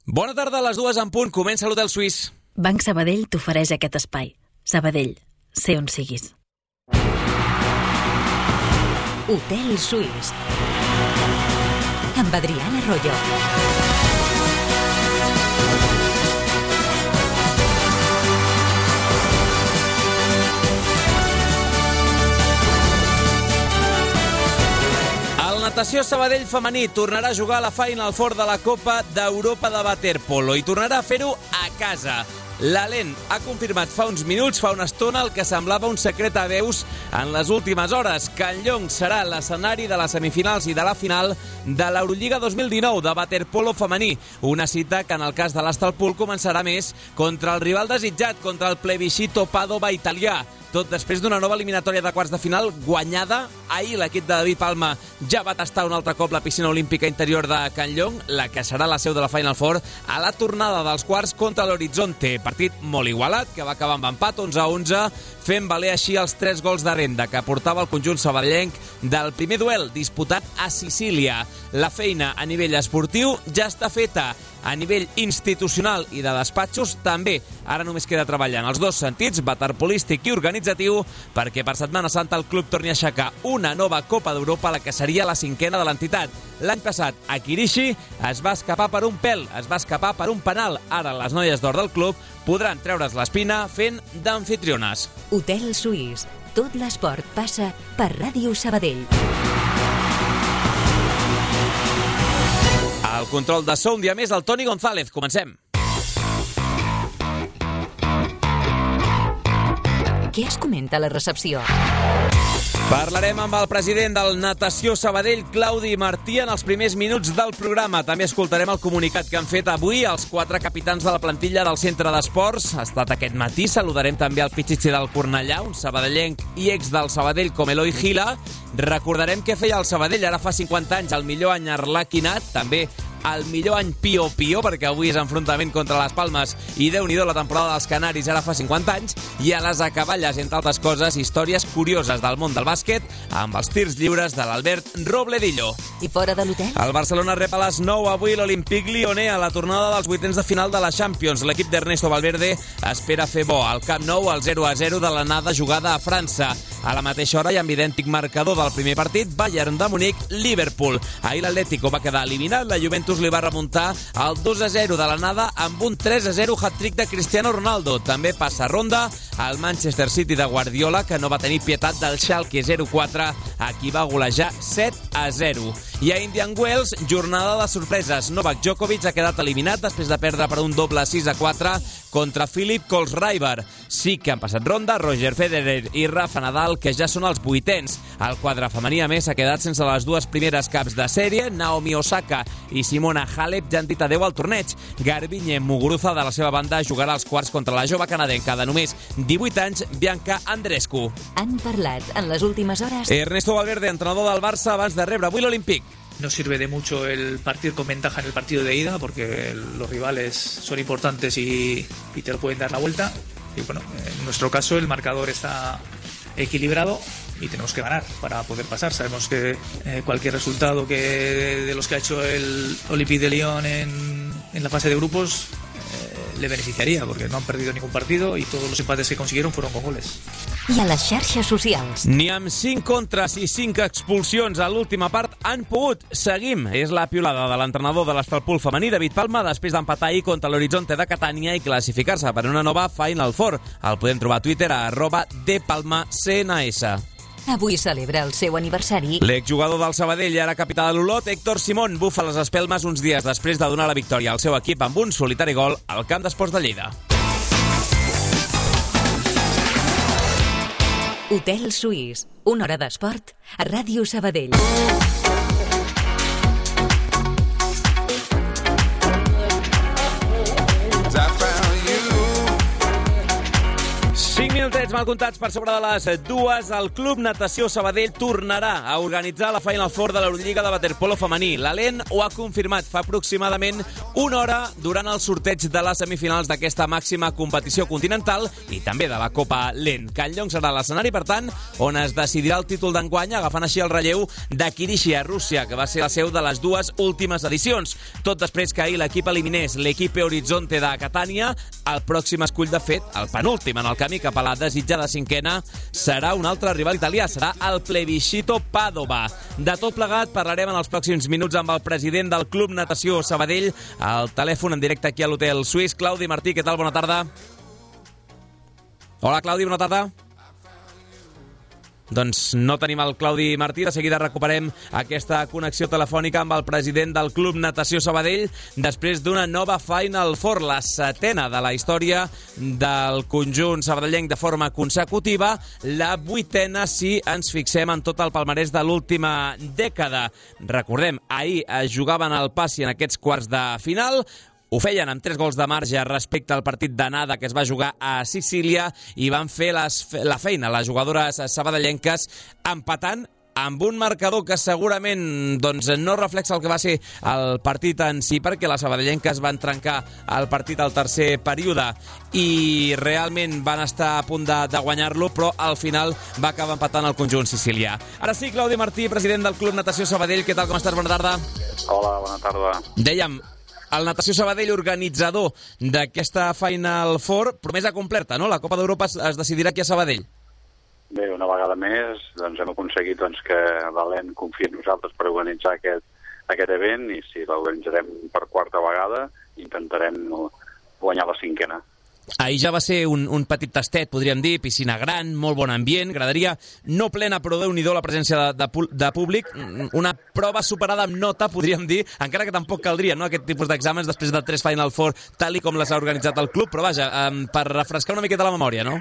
Bona tarda, a les 2 en punt. Comença l'Hotel Suís. Banc Sabadell t'ofereix aquest espai. Sabadell, sé on siguis. Hotel Suís amb Adriana Royo. Natació Sabadell femení tornarà a jugar a la Final Four de la Copa d'Europa de Waterpolo i tornarà a fer-ho a casa. L'Alen ha confirmat fa uns minuts, fa una estona, el que semblava un secret a veus en les últimes hores. Campllong serà l'escenari de les semifinals i de la final de l'Eurolliga 2019 de waterpolo femení. Una cita que en el cas de l'Astalpool començarà més contra el rival desitjat, contra el plebiscito Padova italià. Tot després d'una nova eliminatòria de quarts de final guanyada. Ahir l'equip de David Palma ja va tastar un altre cop la piscina olímpica interior de Campllong, la que serà la seu de la Final Four, a la tornada dels quarts contra l'Horizonte. Partit molt igualat, que va acabar amb empat 11-11, fent valer així els 3 gols de renda que portava el conjunt sabadellenc del primer duel disputat a Sicília. La feina a nivell esportiu ja està feta. A nivell institucional i de despatxos també. Ara només queda treballar en els dos sentits, waterpolístic i organitzatiu, perquè per Setmana Santa el club torni a aixecar una nova Copa d'Europa, la que seria la 5a de l'entitat. L'any passat, a Kirishi, es va escapar per un pèl, es va escapar per un penal. Ara les noies d'or del club podran treure's l'espina fent d'amfitriones. Hotel Suís. Tot l'esport passa per Ràdio Sabadell. Al control de so un dia més el Toni González. Comencem. Què es comenta a la recepció? Parlarem amb el president del Natació Sabadell, Claudi Martí, en els primers minuts del programa. També escoltarem el comunicat que han fet avui els 4 capitans de la plantilla del Centre d'Esports. Ha estat aquest matí. Saludarem també el Pichichi del Cornellà, un sabadellenc i ex del Sabadell com Eloi Gila. Recordarem què feia el Sabadell ara fa 50 anys, el millor any Arlaquinat, també el millor any Pio Pio, perquè avui és enfrontament contra les Palmes i Déu-n'hi-do la temporada dels Canaris ara fa 50 anys, i a les acaballes, entre altres coses, històries curioses del món del bàsquet amb els tirs lliures de l'Albert Robledillo. I fora de l'hotel? El Barcelona rep a les 9 avui l'Olympique Lyonnais a la tornada dels vuitens de final de la Champions. L'equip d'Ernesto Valverde espera fer bo al Camp Nou el 0-0 de l'anada jugada a França. A la mateixa hora i amb idèntic marcador del primer partit, Bayern de Munic-Liverpool. Ahir l'Atlético va quedar eliminat, la Juventus li va remuntar el 2-0 de l'anada amb un 3-0 hat-trick de Cristiano Ronaldo. També passa ronda el Manchester City de Guardiola, que no va tenir pietat del Schalke 04, a qui va golejar 7-0. I a Indian Wells, jornada de sorpreses. Novak Djokovic ha quedat eliminat després de perdre per un doble 6-4 contra Philip Kohlschreiber. Sí que han passat ronda Roger Federer i Rafa Nadal, que ja són els vuitens. El quadre femení, a més, ha quedat sense les dues primeres caps de sèrie. Naomi Osaka i Simona Halep ja han dit adeu al torneig. Garbiñe Muguruza, de la seva banda, jugarà als quarts contra la jove canadenca de només 18 anys, Bianca Andreescu. Han parlat en les últimes hores Ernesto Valverde, entrenador del Barça, abans de rebre avui l'Olímpic. No sirve de mucho el partir con ventaja en el partido de ida, porque los rivales son importantes y te lo pueden dar la vuelta. Y bueno, en nuestro caso el marcador está equilibrado y tenemos que ganar para poder pasar. Sabemos que cualquier resultado de los que ha hecho el Olympique de Lyon en la fase de grupos le beneficiaría, porque no han perdido ningún partido y todos los empates que consiguieron fueron con goles. I a les xarxes socials. Ni amb 5 contres i 5 expulsions a l'última part han pogut. Seguim. És la piulada de l'entrenador de l'Astalpool femení, David Palma, després d'empatar ahir contra l'Horizonte de Catània i classificar-se per una nova Final Four. El podem trobar a Twitter a @dpalmacns. Avui celebra el seu aniversari. L'exjugador del Sabadell i ara capità de l'Olot, Héctor Simón, bufa les espelmes uns dies després de donar la victòria al seu equip amb un solitari gol al Camp d'Esports de Lleida. Hotel Suís. Una hora d'esport a Ràdio Sabadell. minutets mal comptats per sobre de les 2. El Club Natació Sabadell tornarà a organitzar la Final Four de l'Eurolliga de waterpolo femení. L'Alen ho ha confirmat fa aproximadament una hora durant el sorteig de les semifinals d'aquesta màxima competició continental i també de la Copa LEN. Canllong serà l'escenari, per tant, on es decidirà el títol d'enguany, agafant així el relleu de Kirishi a Rússia, que va ser la seu de les 2 últimes edicions. Tot després que ahir l'equip eliminés l'Equipe Horizonte de Catània, el pròxim escull, de fet, el penúltim en el camí cap a la desitjada cinquena, serà un altre rival italià, serà el Plebiscito Padova. De tot plegat parlarem en els pròxims minuts amb el president del Club Natació Sabadell, al telèfon en directe aquí a l'Hotel Suís. Claudi Martí, què tal? Bona tarda. Hola, Claudi, bona tarda. Doncs no tenim el Claudi Martí. De seguida recuperem aquesta connexió telefònica amb el president del Club Natació Sabadell després d'una nova Final Four, la 7ª de la història del conjunt sabadellenc de forma consecutiva, la 8ª si ens fixem en tot el palmarès de l'última dècada. Recordem, ahir es jugaven al passi en aquests quarts de final. Ho feien amb 3 gols de marge respecte al partit d'anada que es va jugar a Sicília i van fer la feina les jugadores sabadellenques empatant amb un marcador que segurament no reflexa el que va ser el partit en si, perquè les sabadellenques van trencar el partit al tercer període i realment van estar a punt de guanyar-lo, però al final va acabar empatant el conjunt sicilià. Ara sí, Claudi Martí, president del Club Natació Sabadell, què tal, com estàs? Bona tarda. Hola, bona tarda. Dèiem, el Natació Sabadell, organitzador d'aquesta Final Four, promesa completa, no? La Copa d'Europa es decidirà aquí a Sabadell. Bé, una vegada més hem aconseguit que l'Alen confiï en nosaltres per organitzar aquest event i si l'organitzarem per 4ª vegada intentarem guanyar la 5ª. Ahir ja va ser un petit tastet, podríem dir, piscina gran, molt bon ambient, graderia no plena, però Déu-n'hi-do la presència de públic, una prova superada amb nota, podríem dir, encara que tampoc caldria, no?, aquest tipus d'exàmens després de 3 Final Four, tal i com les ha organitzat el club, però vaja, per refrescar una miqueta la memòria, no?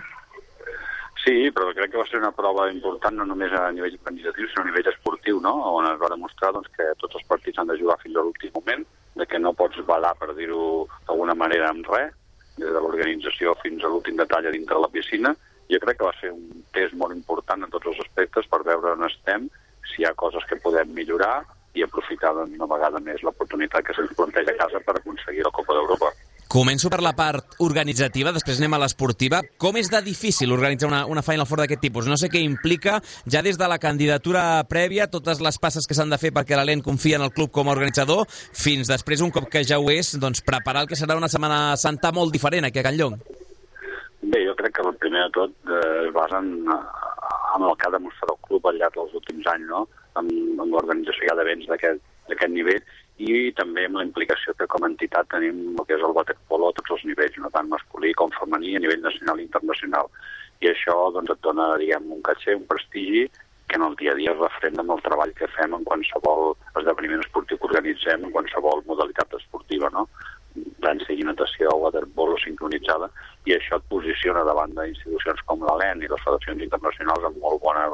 Sí, però crec que va ser una prova important no només a nivell organitzatiu, sinó a nivell esportiu, no?, on es va demostrar que tots els partits han de jugar fins a l'últim moment, que no pots badar, per dir-ho d'alguna manera, amb res, des de l'organització fins a l'últim detall a dintre la piscina. Jo crec que va ser un test molt important en tots els aspectes per veure on estem, si hi ha coses que podem millorar i aprofitar una vegada més l'oportunitat que se'ns planteja a casa per aconseguir la Copa d'Europa. Començo per la part organitzativa, després anem a l'esportiva. Com és de difícil organitzar una Final Four d'aquest tipus? No sé què implica, ja des de la candidatura prèvia, totes les passes que s'han de fer perquè l'Alen confia en el club com a organitzador, fins després, un cop que ja ho és, preparar el que serà una Setmana Santa molt diferent aquí a Canllong. Bé, jo crec que el primer de tot es basa en el que ha demostrat el club al llarg dels últims anys, no?, amb l'organització d'events d'aquest nivell i també amb la implicació que com a entitat tenim el que és el waterpolo a tots els nivells, no tant masculí com femení a nivell nacional i internacional. I això et dona, un caché, un prestigi que en el dia a dia es refrenda amb el treball que fem en qualsevol esdeveniment esportiu que organitzem, en qualsevol modalitat esportiva, no?, tant sigui natació o waterpolo sincronitzada, i això et posiciona davant d'institucions com l'Alen i les federacions internacionals amb molt bona,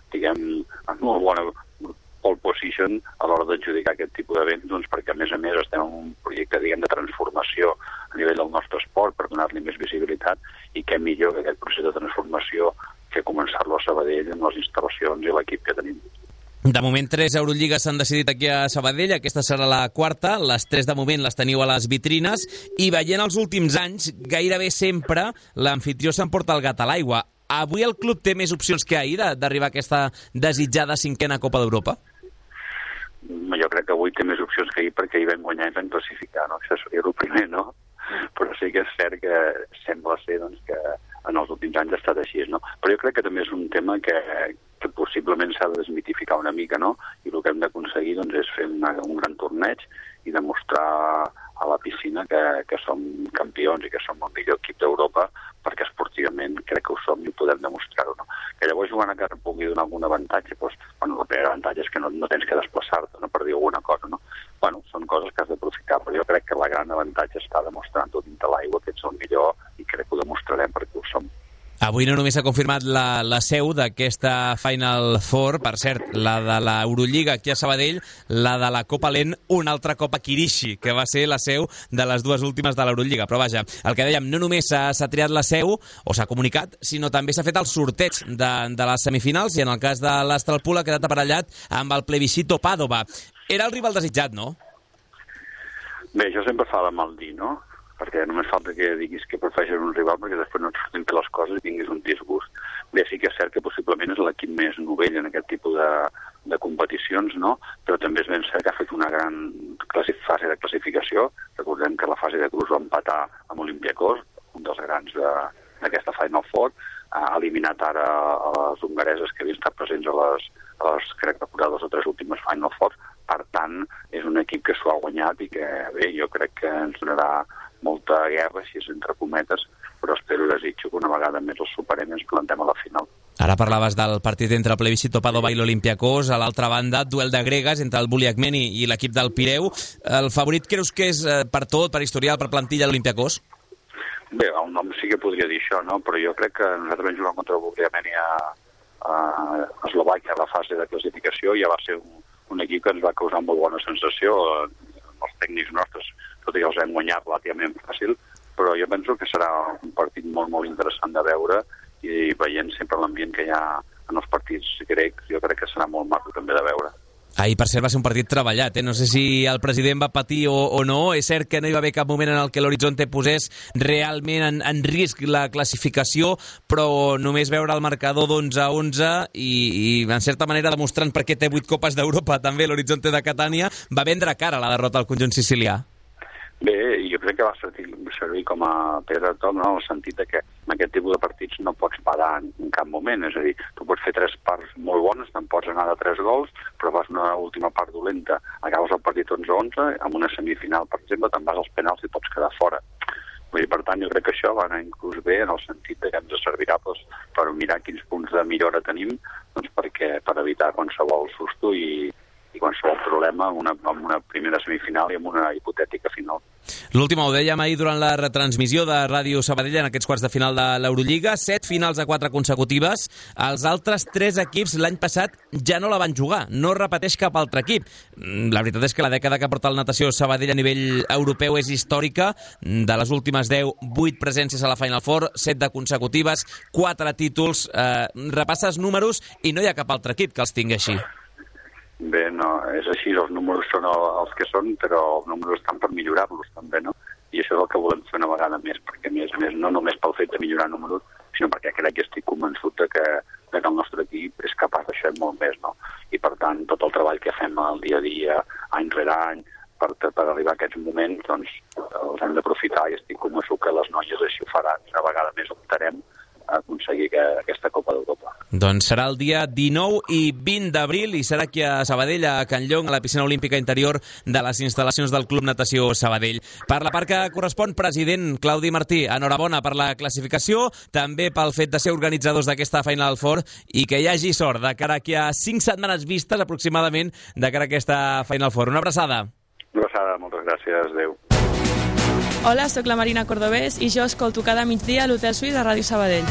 pole position a l'hora d'adjudicar aquest tipus d'events, perquè a més estem en un projecte, de transformació a nivell del nostre esport per donar-li més visibilitat, i què millor que aquest procés de transformació que començar-lo a Sabadell amb les instal·lacions i l'equip que tenim. De moment 3 Eurolligues s'han decidit aquí a Sabadell, aquesta serà la 4ª, les 3 de moment les teniu a les vitrines, i veient els últims anys, gairebé sempre l'amfitrió s'emporta el gat a l'aigua. Avui el club té més opcions que ahir d'arribar a aquesta desitjada 5ª Copa d'Europa? Jo crec que avui té més opcions que ahir perquè ahir vam guanyar i vam classificar, no? Això seria el primer, no? Però sí que és cert que sembla ser que en els últims anys ha estat així, no? Però jo crec que també és un tema que possiblement s'ha de desmitificar una mica, no? I el que hem d'aconseguir és fer un gran torneig i demostrar a la piscina que som campions i que som el millor equip d'Europa, perquè esportivament crec que ho som i ho podem demostrar-ho, no? Que llavors jugant a casa pugui donar algun avantatge, el primer avantatge és que no tens que desplaçar-te, no?, per dir alguna cosa, no? Són coses que has d'aprofitar, però jo crec que la gran avantatge està demostrant tot dintre l'aigua que ets el millor i crec que ho demostrarem perquè ho som. Avui no només s'ha confirmat la seu d'aquesta Final Four, per cert, la de l'Eurolliga aquí a Sabadell, la de la Copa LEN, una altra Copa Kirishi, que va ser la seu de les dues últimes de l'Eurolliga. Però vaja, el que dèiem, no només s'ha triat la seu, o s'ha comunicat, sinó també s'ha fet el sorteig de les semifinals, i en el cas de l'Astalpul ha quedat aparellat amb el Plebiscito Padova. Era el rival desitjat, no? Bé, això sempre fa de mal dir, no? Perquè només falta que diguis que prefereixes un rival perquè després no et surtin les coses i tinguis un disgust. Bé, sí que és cert que possiblement és l'equip més novell en aquest tipus de competicions, no? Però també és ben cert que ha fet una gran fase de classificació. Recordem que la fase de grups va empatar amb Olympiacos, un dels grans d'aquesta Final Four. Ha eliminat ara a les hongareses que havien estat presents a les crec que a 2 o 3 últimes Final Four. Per tant, és un equip que s'ho ha guanyat i que, bé, jo crec que ens donarà molta guerra, si és entre cometes, però espero i desitjo que una vegada més el superem i ens plantem a la final. Ara parlaves del partit entre el Plebiscito Padova i l'Olympiacos, a l'altra banda, duel de gregues entre el Buliakmeni i l'equip del Pireu. El favorit creus que és per tot, per historial, per plantilla, l'Olympiacos? Bé, el nom sí que podria dir això, no? Però jo crec que nosaltres vam jugar contra el Buliakmeni a Eslovàquia a la fase de classificació i ja va ser un equip que ens va causar molt bona sensació. Els tècnics nostres, tot i que els hem guanyat relativament fàcil, però jo penso que serà un partit molt, molt interessant de veure i veient sempre l'ambient que hi ha en els partits grecs, jo crec que serà molt maco també de veure. Ahir, per cert, va ser un partit treballat, No sé si el president va patir o no. És cert que no hi va haver cap moment en el que l'Horizonte posés realment en risc la classificació, però només veure el marcador d'11-11 i en certa manera demostrant per què té 8 Copes d'Europa també l'Horizonte de Catània, va vendre cara la derrota al conjunt sicilià. Bé, jo crec que va servir com a pedra de toc, no? En el sentit que en aquest tipus de partits no pots parar en cap moment. És a dir, tu pots fer 3 parts molt bones, te'n pots anar de 3 gols, però fas una última part dolenta, acabes el partit 11-11, amb una semifinal, per exemple, te'n vas als penals i pots quedar fora. Vull dir, per tant, jo crec que això va anar inclús bé en el sentit que ens servirà per mirar quins punts de millora tenim per evitar qualsevol susto i qualsevol problema amb una primera semifinal i amb una hipotètica final. L'última ho dèiem ahir durant la retransmissió de Ràdio Sabadell en aquests quarts de final de l'Eurolliga, 7 finals a 4 consecutives. Els altres 3 equips l'any passat ja no la van jugar, no repeteix cap altre equip. La veritat és que la dècada que porta el Natació Sabadell a nivell europeu és històrica. De les últimes 10, 8 presències a la Final Four, 7 de consecutives, 4 títols. Repasses números i no hi ha cap altre equip que els tingui així. Bé, no, és així, els números són els que són, però els números estan per millorar-los també, no? I això és el que volem fer una vegada més, perquè a més, no només pel fet de millorar números, sinó perquè crec que estic convençut que el nostre equip és capaç d'això molt més, no? I per tant, tot el treball que fem al dia a dia, any rere any, per arribar a aquests moments, doncs els hem d'aprofitar i estic convençut que les noies així ho faran. Una vegada més optarem a aconseguir aquesta Copa d'Europa. Doncs serà el dia 19 i 20 d'abril i serà aquí a Sabadell, a Can Llong, a la piscina olímpica interior de les instal·lacions del Club Natació Sabadell. Per la part que correspon, president Claudi Martí, enhorabona per la classificació, també pel fet de ser organitzadors d'aquesta Final Four i que hi hagi sort de cara aquí a 5 setmanes vistes aproximadament de cara a aquesta Final Four. Una abraçada. Una abraçada, moltes gràcies, adeu. Hola, sóc la Marina Cordobès i jo escolto cada migdia a l'Hotel Suís a Ràdio Sabadell.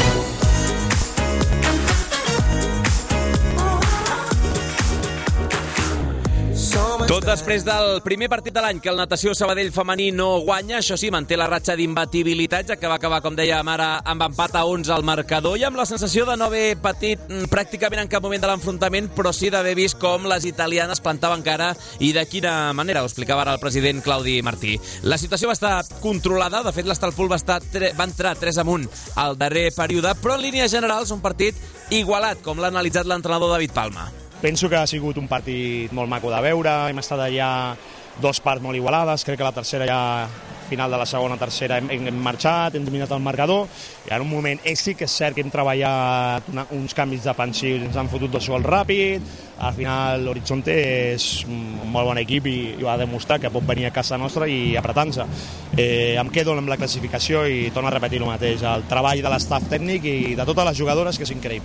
Tot després del primer partit de l'any que el Natació Sabadell femení no guanya, això sí, manté la ratxa d'imbatibilitat, ja que va acabar, com dèiem ara, amb empat a 11 al marcador i amb la sensació de no haver patit pràcticament en cap moment de l'enfrontament, però sí d'haver vist com les italianes plantaven cara i de quina manera, ho explicava ara el president Claudi Martí. La situació va estar controlada, de fet l'Astalpul va entrar 3 amunt al darrer període, però en línies generals un partit igualat, com l'ha analitzat l'entrenador David Palma. Penso que ha sigut un partit molt maco de veure, hem estat allà 2 parts molt igualades, crec que la tercera ja, final de la segona, tercera, hem marxat, hem dominat el marcador, i en un moment sí que és cert que hem treballat uns canvis defensius, ens han fotut 2 gols ràpid, al final l'Horizonte és un molt bon equip i va demostrar que pot venir a casa nostra i apretant-se. Em quedo amb la classificació i torno a repetir el mateix, el treball de l'estaf tècnic i de totes les jugadores, que és increïble.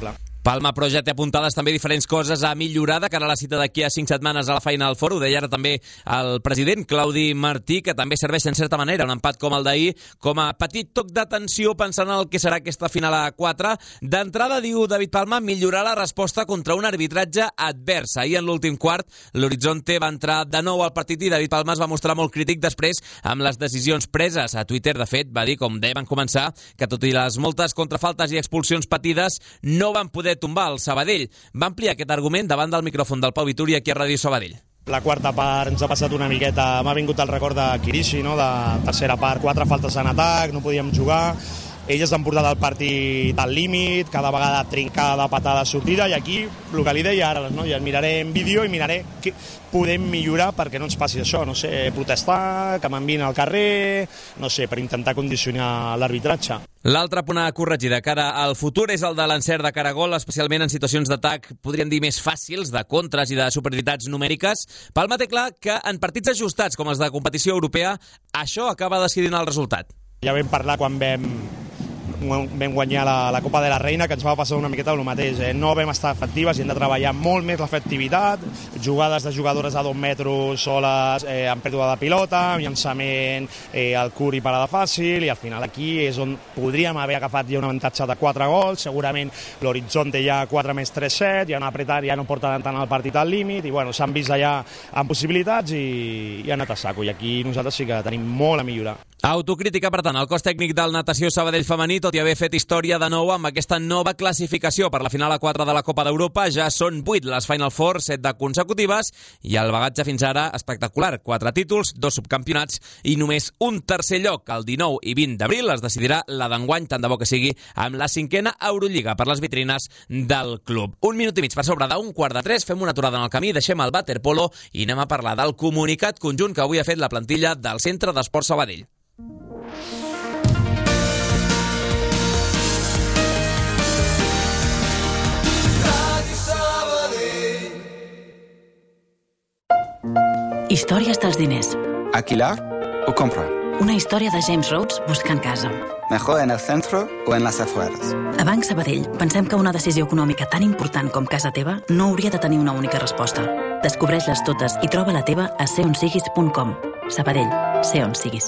Palma, però, ja té apuntades també diferents coses a millorar de cara a la cita d'aquí a 5 setmanes a la Final Four. Ho deia ara també el president Claudi Martí, que també serveix en certa manera un empat com el d'ahir com a petit toc d'atenció pensant en el que serà aquesta final a 4. D'entrada, diu David Palma, millorar la resposta contra un arbitratge advers. Ahir en l'últim quart, l'Horizonte va entrar de nou al partit i David Palma es va mostrar molt crític després amb les decisions preses. A Twitter, de fet, va dir, com deia van començar, que tot i les moltes contrafaltes i expulsions patides, no van poder tombar el Sabadell. Va ampliar aquest argument davant del micròfon del Pau Vituri aquí a Ràdio Sabadell. La quarta part ens ha passat una miqueta, m'ha vingut el record de Kirishi, no? De tercera part, 4 faltes en atac, no podíem jugar. Ells han portat el partit al límit, cada vegada trincada, patada, sortida, i aquí, el que li deia ara, no? Ja miraré en vídeo i miraré què podem millorar perquè no ens passi això, no sé, protestar, que m'enviïn al carrer, no sé, per intentar condicionar l'arbitratge. L'altre punt a corregir de cara al futur és el de l'encert de cara a gol, especialment en situacions d'atac, podríem dir més fàcils, de contres i de superioritats numèriques. Palma té clar que en partits ajustats com els de competició europea, això acaba decidint el resultat. Ja vam parlar quan vam guanyar la Copa de la Reina, que ens va passar una miqueta el mateix. No vam estar efectives i hem de treballar molt més l'efectivitat, jugades de jugadores a 2 metres soles, amb pèrdua de pilota, llançament al curt i parada fàcil, i al final aquí és on podríem haver agafat ja un avantatge de 4 gols, segurament l'Horizonte ja 4 més 3, 7, ja no apretat, ja no porten tant el partit al límit, i bueno, s'han vist allà amb possibilitats i han anat a saco, i aquí nosaltres sí que tenim molt a millorar. Autocrítica, per tant, el cos tècnic del Natació Sabadell femení, tot i haver fet història de nou amb aquesta nova classificació per la final a 4 de la Copa d'Europa. Ja són 8 les Final Four, 7 de consecutives, i el bagatge fins ara espectacular. 4 títols, 2 subcampionats i només un tercer lloc. El 19 i 20 d'abril es decidirà la d'enguany, tant de bo que sigui, amb la 5a Eurolliga per les vitrines del club. 1 minut i mig per sobre d'un 2:45, fem una aturada en el camí, deixem el waterpolo i anem a parlar del comunicat conjunt que avui ha fet la plantilla del Centre d'Esports Sabadell. Històries dels diners. ¿Alquilar o comprar? Una història de James Rhodes buscant casa. ¿Mejor en el centro o en las afueras? A Banc Sabadell pensem que una decisió econòmica tan important com casa teva no hauria de tenir una única resposta. Descobreix-les totes i troba la teva a seonsiguis.com. Sabadell, sé on siguis.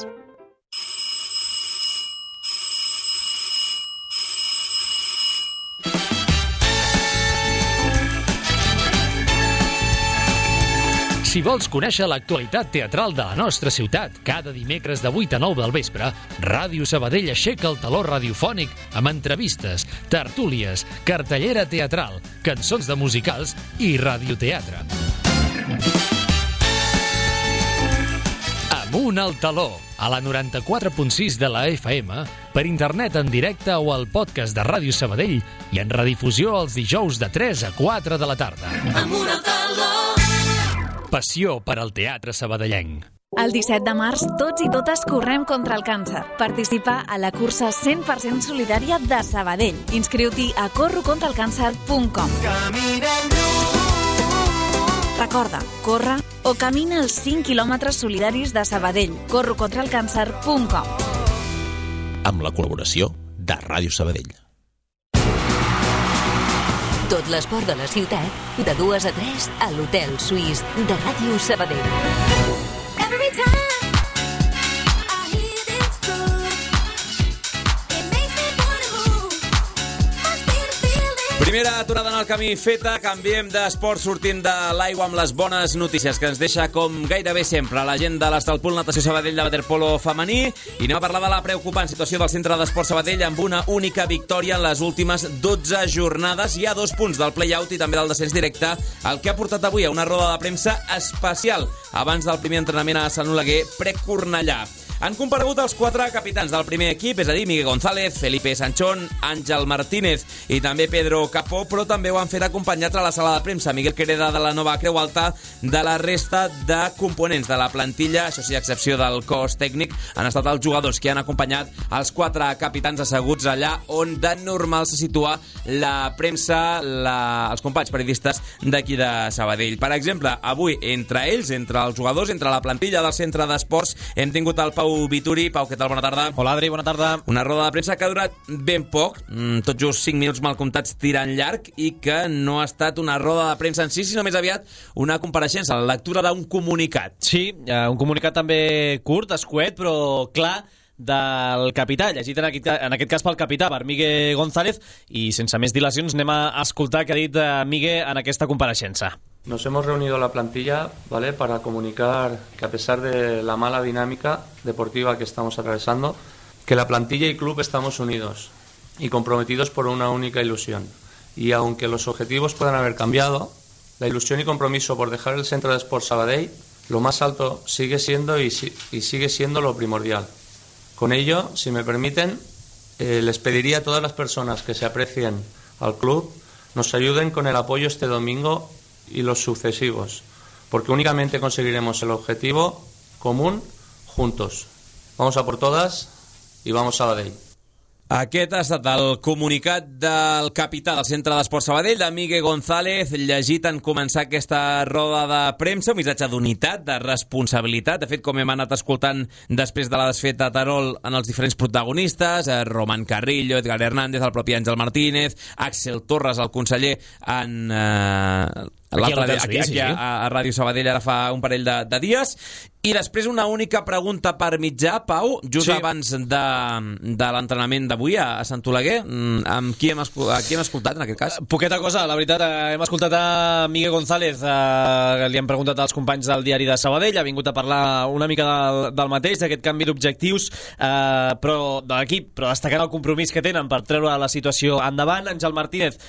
Si vols conèixer l'actualitat teatral de la nostra ciutat, cada dimecres de 8 a 9 del vespre, Ràdio Sabadell aixeca el taló radiofònic amb entrevistes, tertúlies, cartellera teatral, cançons de musicals i radioteatre. Amunt al taló, a la 94.6 de la FM, per internet en directe o al podcast de Ràdio Sabadell i en redifusió els dijous de 3 a 4 de la tarda. Amunt al taló! Passió per al teatre sabadellenc. El 17 de març, tots i totes correm contra el càncer. Participa a la cursa 100% solidària de Sabadell. Inscriu-t'hi a corrocontralcàncer.com. Recorda, corre o camina els 5 quilòmetres solidaris de Sabadell. corrocontralcàncer.com. Amb la col·laboració de Ràdio Sabadell. Tot l'esport de la ciutat, de 2 a 3 a l'Hotel Suís de Ràdio Sabadell. Primera aturada en el camí feta, canviem d'esport sortint de l'aigua amb les bones notícies que ens deixa com gairebé sempre la gent de l'Estalpool Natació Sabadell de waterpolo femení, i anem a parlar de la preocupant situació del Centre d'Esports Sabadell amb una única victòria en les últimes 12 jornades. Hi ha 2 punts del play-out i també del descens directe, el que ha portat avui a una roda de premsa especial abans del primer entrenament a Sant Oleguer pre-Cornellà. Han comparegut els 4 capitans del primer equip, és a dir, Miguel González, Felipe Sanchón, Àngel Martínez i també Pedro Capó, però també ho han fet acompanyats a la sala de premsa Miguel Quereda de la Nova Creu Alta, de la resta de components de la plantilla, això sí, a excepció del cos tècnic, han estat els jugadors que han acompanyat els 4 capitans asseguts allà on de normal se situa la premsa, els companys periodistes d'aquí de Sabadell. Per exemple, avui, entre ells, entre els jugadors, entre la plantilla del Centre d'Esports, hem tingut el Pau Pau Vituri. Pau, què tal? Bona tarda. Hola, Adri, bona tarda. Una roda de premsa que ha durat ben poc, tot just 5 minuts mal comptats tirant llarg, i que no ha estat una roda de premsa en si, sinó més aviat una compareixença, la lectura d'un comunicat. Sí, un comunicat també curt, escuet, però clar, del capità, llegit en aquest cas pel capità, per Miguel González, y sense més dilacions anem a escoltar què ha dit Miguel en aquesta compareixença. Nos hemos reunido la plantilla, ¿vale?, para comunicar que a pesar de la mala dinámica deportiva que estamos atravesando, que la plantilla y club estamos unidos y comprometidos por una única ilusión. Y aunque los objetivos puedan haber cambiado, la ilusión y compromiso por dejar el Centro de Esports Sabadell, lo más alto sigue siendo y sigue siendo lo primordial. Con ello, si me permiten, les pediría a todas las personas que se aprecien al club nos ayuden con el apoyo este domingo y los sucesivos, porque únicamente conseguiremos el objetivo común juntos. Vamos a por todas y vamos Sabadell. Aquest ha estat el comunicat del capità del Centre d'Esports Sabadell, de Miguel González, llegit en començar aquesta roda de premsa, un missatge d'unitat, de responsabilitat. De fet, com hem anat escoltant després de la desfeta a Terol en els diferents protagonistes, Roman Carrillo, Edgar Hernández, el propi Àngel Martínez, Axel Torres, el conseller, en aquí a Ràdio Sabadell ara fa un parell de dies. I després una única pregunta per mitjà, Pau, just abans de l'entrenament d'avui a Sant Oleguer. Amb qui hem escoltat en aquest cas? Poqueta cosa, la veritat. Hem escoltat a Miguel González, li hem preguntat als companys del diari de Sabadell, ha vingut a parlar una mica del mateix, d'aquest canvi d'objectius però de l'equip, però destacant el compromís que tenen per treure la situació endavant. Àngel Martínez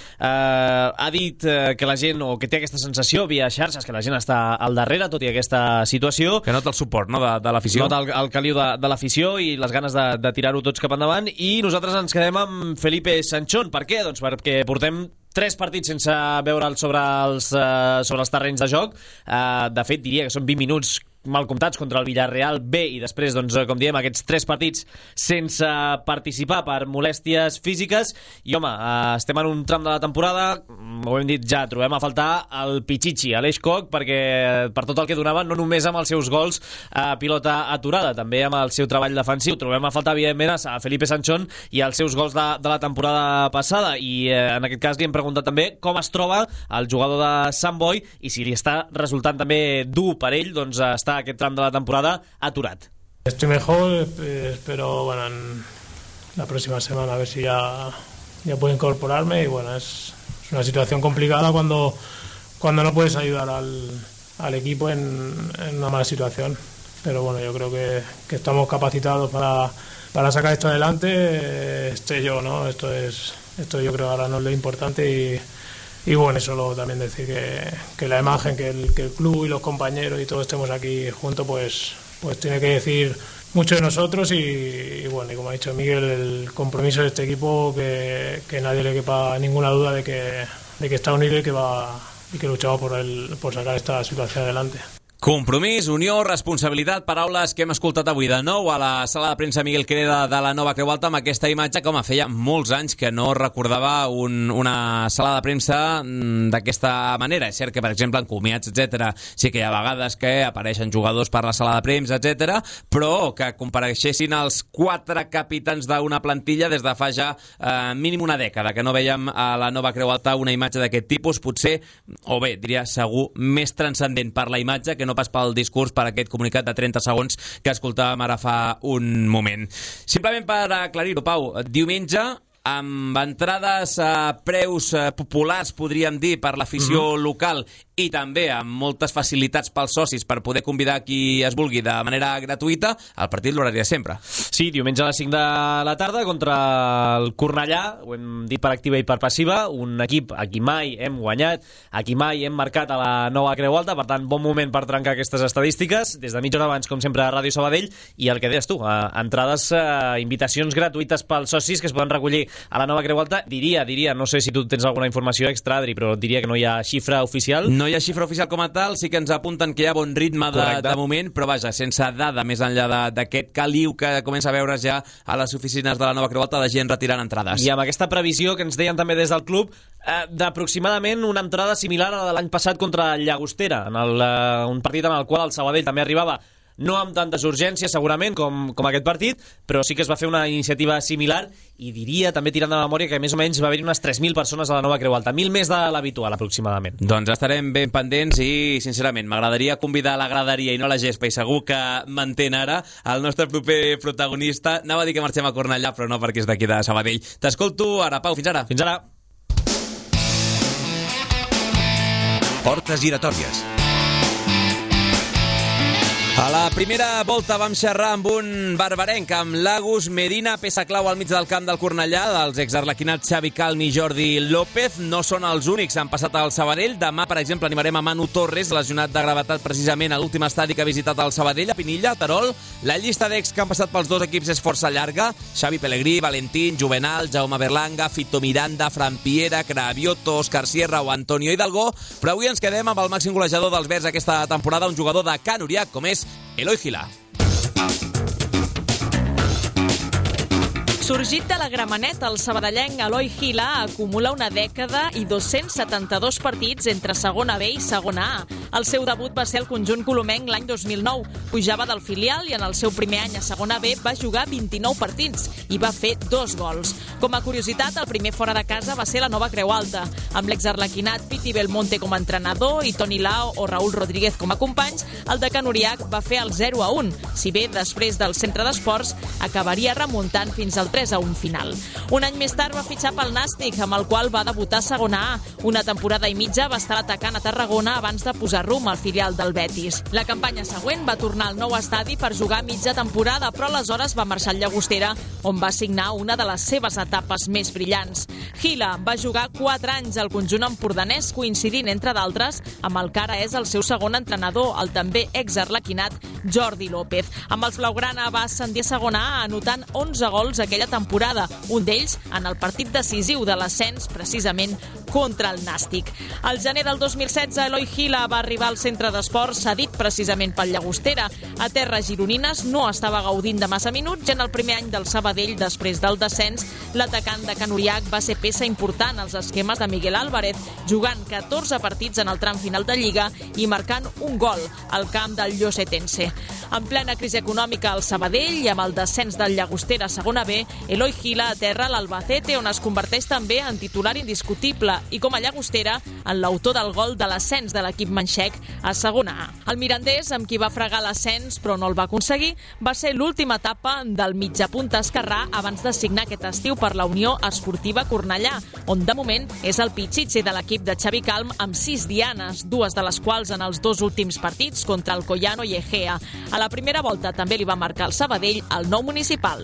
ha dit que la gent, o que té aquesta sensació via xarxes, que la gent està al darrere, tot i aquesta situació. Que nota el suport, no?, de l'afició. Nota el caliu de l'afició i les ganes de tirar-ho tots cap endavant. I nosaltres ens quedem amb Felipe Sanchón. Per què? Doncs perquè portem 3 partits sense veure'l sobre els terrenys de joc. De fet, diria que són 20 minuts mal comptats contra el Villarreal B i després, doncs, com diem, aquests 3 partits sense participar per molèsties físiques. I, home, estem en un tram de la temporada, ho hem dit ja, trobem a faltar el Pichichi, Aleix Koch, perquè per tot el que donava, no només amb els seus gols a pilota aturada, també amb el seu treball defensiu. Trobem a faltar, evidentment, a Felipe Sanchón i els seus gols de la temporada passada. I en aquest cas li hem preguntat també com es troba el jugador de Sant Boi i si li està resultant també dur per ell, doncs, està aquest tram de la temporada aturat. Estoy mejor, espero, bueno, en la próxima semana a ver si ya puedo incorporarme. Y bueno, es una situación complicada cuando no puedes ayudar al equipo en una mala situación, pero bueno, yo creo que estamos capacitados para sacar esto adelante. Esté yo, ¿no? Esto yo creo ahora no es lo importante. Y bueno, solo también decir que la imagen, que el club y los compañeros y todos estemos aquí juntos, pues tiene que decir mucho de nosotros y bueno, y como ha dicho Miguel, el compromiso de este equipo, que nadie le quepa ninguna duda de que está unido y que luchamos por sacar esta situación adelante. Compromís, unió, responsabilitat, paraules que hem escoltat avui de nou a la sala de premsa Miguel Quereda de la Nova Creu Alta, amb aquesta imatge que feia molts anys que no recordava una sala de premsa d'aquesta manera. És cert que, per exemple, en comiats, etc., sí que hi ha vegades que apareixen jugadors per la sala de premsa, etc., però que compareixessin els 4 capitans d'una plantilla des de fa ja mínim una dècada, que no veiem a la Nova Creu Alta una imatge d'aquest tipus, potser, o bé, diria segur, més transcendent per la imatge que no pas pel discurs, per aquest comunicat de 30 segons que escoltàvem ara fa un moment. Simplement per aclarir-ho, Pau, diumenge, amb entrades a preus populars, podríem dir, per l'afició local i també amb moltes facilitats pels socis per poder convidar qui es vulgui de manera gratuïta, el partit l'horari de sempre. Sí, diumenge a les 5 de la tarda contra el Cornellà, ho hem dit per activa i per passiva, un equip a qui mai hem guanyat, a qui mai hem marcat a la Nova Creu Alta, per tant, bon moment per trencar aquestes estadístiques, des de mitja hora abans, com sempre, a Ràdio Sabadell, i el que deies tu, entrades, invitacions gratuïtes pels socis que es poden recollir a la Nova Creu Alta. Diria, no sé si tu tens alguna informació extra, Adri, però diria que no hi ha xifra oficial. No hi ha xifra oficial com a tal, sí que ens apunten que hi ha bon ritme de moment, però vaja, sense dada més enllà d'aquest caliu que comença a veure's ja a les oficines de la Nova Creu Alta de gent retirant entrades. I amb aquesta previsió que ens deien també des del club, d'aproximadament una entrada similar a l'any passat contra el Llagostera, en un partit en el qual el Sabadell també arribava no amb tantes urgències segurament com aquest partit, però sí que es va fer una iniciativa similar i diria, també tirant de memòria, que més o menys va haver-hi unes 3.000 persones a la Nova Creu Alta, 1.000 més de l'habitual aproximadament. Doncs estarem ben pendents i, sincerament, m'agradaria convidar a la graderia i no a la gespa, i segur que m'entén ara el nostre proper protagonista. Anava a dir que marxem a Cornellà, però no, perquè és d'aquí de Sabadell. T'escolto ara, Pau, fins ara. Fins ara. Portes giratòries. A la primera volta vam xerrar amb un barbarenc, amb Lagos Medina, peça clau al mig del camp del Cornellà, dels exarlequinats Xavi Calm i Jordi López. No són els únics, han passat al Sabadell. Demà, per exemple, animarem a Manu Torres, lesionat de gravetat precisament a l'últim estadi que ha visitat el Sabadell, a Pinilla, a Terol. La llista d'ex que han passat pels dos equips és força llarga. Xavi Pellegrí, Valentín, Juvenal, Jaume Berlanga, Fito Miranda, Fran Piera, Cravioto, Òscar Sierra o Antonio Hidalgo. Però avui ens quedem amb el màxim golejador dels Verds aquesta temporada, un jugador de Can Uriac, com és Eloi Gila. Sorgit de la Gramenet, el sabadellenc Eloi Gila acumula una dècada i 272 partits entre segona B i segona A. El seu debut va ser al conjunt colomenc l'any 2009. Pujava del filial i en el seu primer any a segona B va jugar 29 partits i va fer 2 gols. Com a curiositat, el primer fora de casa va ser la Nova Creu Alta, amb l'exarlequinat Piti Belmonte com a entrenador i Toni Lao o Raúl Rodríguez com a companys. El de Can Uriac va fer el 0-1, si bé després del centre d'esports acabaria remuntant fins al 3-1 final. Un any més tard va fitxar pel Nàstic, amb el qual va debutar a segona A. Una temporada i mitja va estar atacant a Tarragona abans de posar rumb al filial del Betis. La campanya següent va tornar al nou estadi per jugar mitja temporada, però aleshores va marxar al Llagostera, on va signar una de les seves etapes més brillants. Gila va jugar 4 anys al conjunt empordanès, coincidint, entre d'altres, amb el que ara és el seu segon entrenador, el també exarlequinat Jordi López. Amb els blaugrana va ascendir a segona A, anotant 11 gols aquella temporada, un d'ells en el partit decisiu de l'ascens, precisament contra el Nàstic. Al gener del 2016, Eloi Gila va arribar al centre d'esports, cedit precisament pel Llagostera. A terres gironines no estava gaudint de massa minuts i en el primer any del Sabadell, després del descens, l'atacant de Can Uriac va ser peça important als esquemes de Miguel Álvarez, jugant 14 partits en el tram final de Lliga i marcant un gol al camp del Llosetense. En plena crisi econòmica al Sabadell i amb el descens del Llagostera a segona B, Eloi Gila aterra a l'Albacete, on es converteix també en titular indiscutible i com a Llagostera en l'autor del gol de l'ascens de l'equip manxec a segona A. El mirandès, amb qui va fregar l'ascens però no el va aconseguir, va ser l'última etapa del mitjapunta esquerrà abans de signar aquest estiu per la Unió Esportiva Cornellà, on de moment és el pitxitxi de l'equip de Xavi Calm amb 6 dianes, 2 de les quals en els 2 últims partits contra el Collano i Egea. A la primera volta també li va marcar el Sabadell al nou municipal.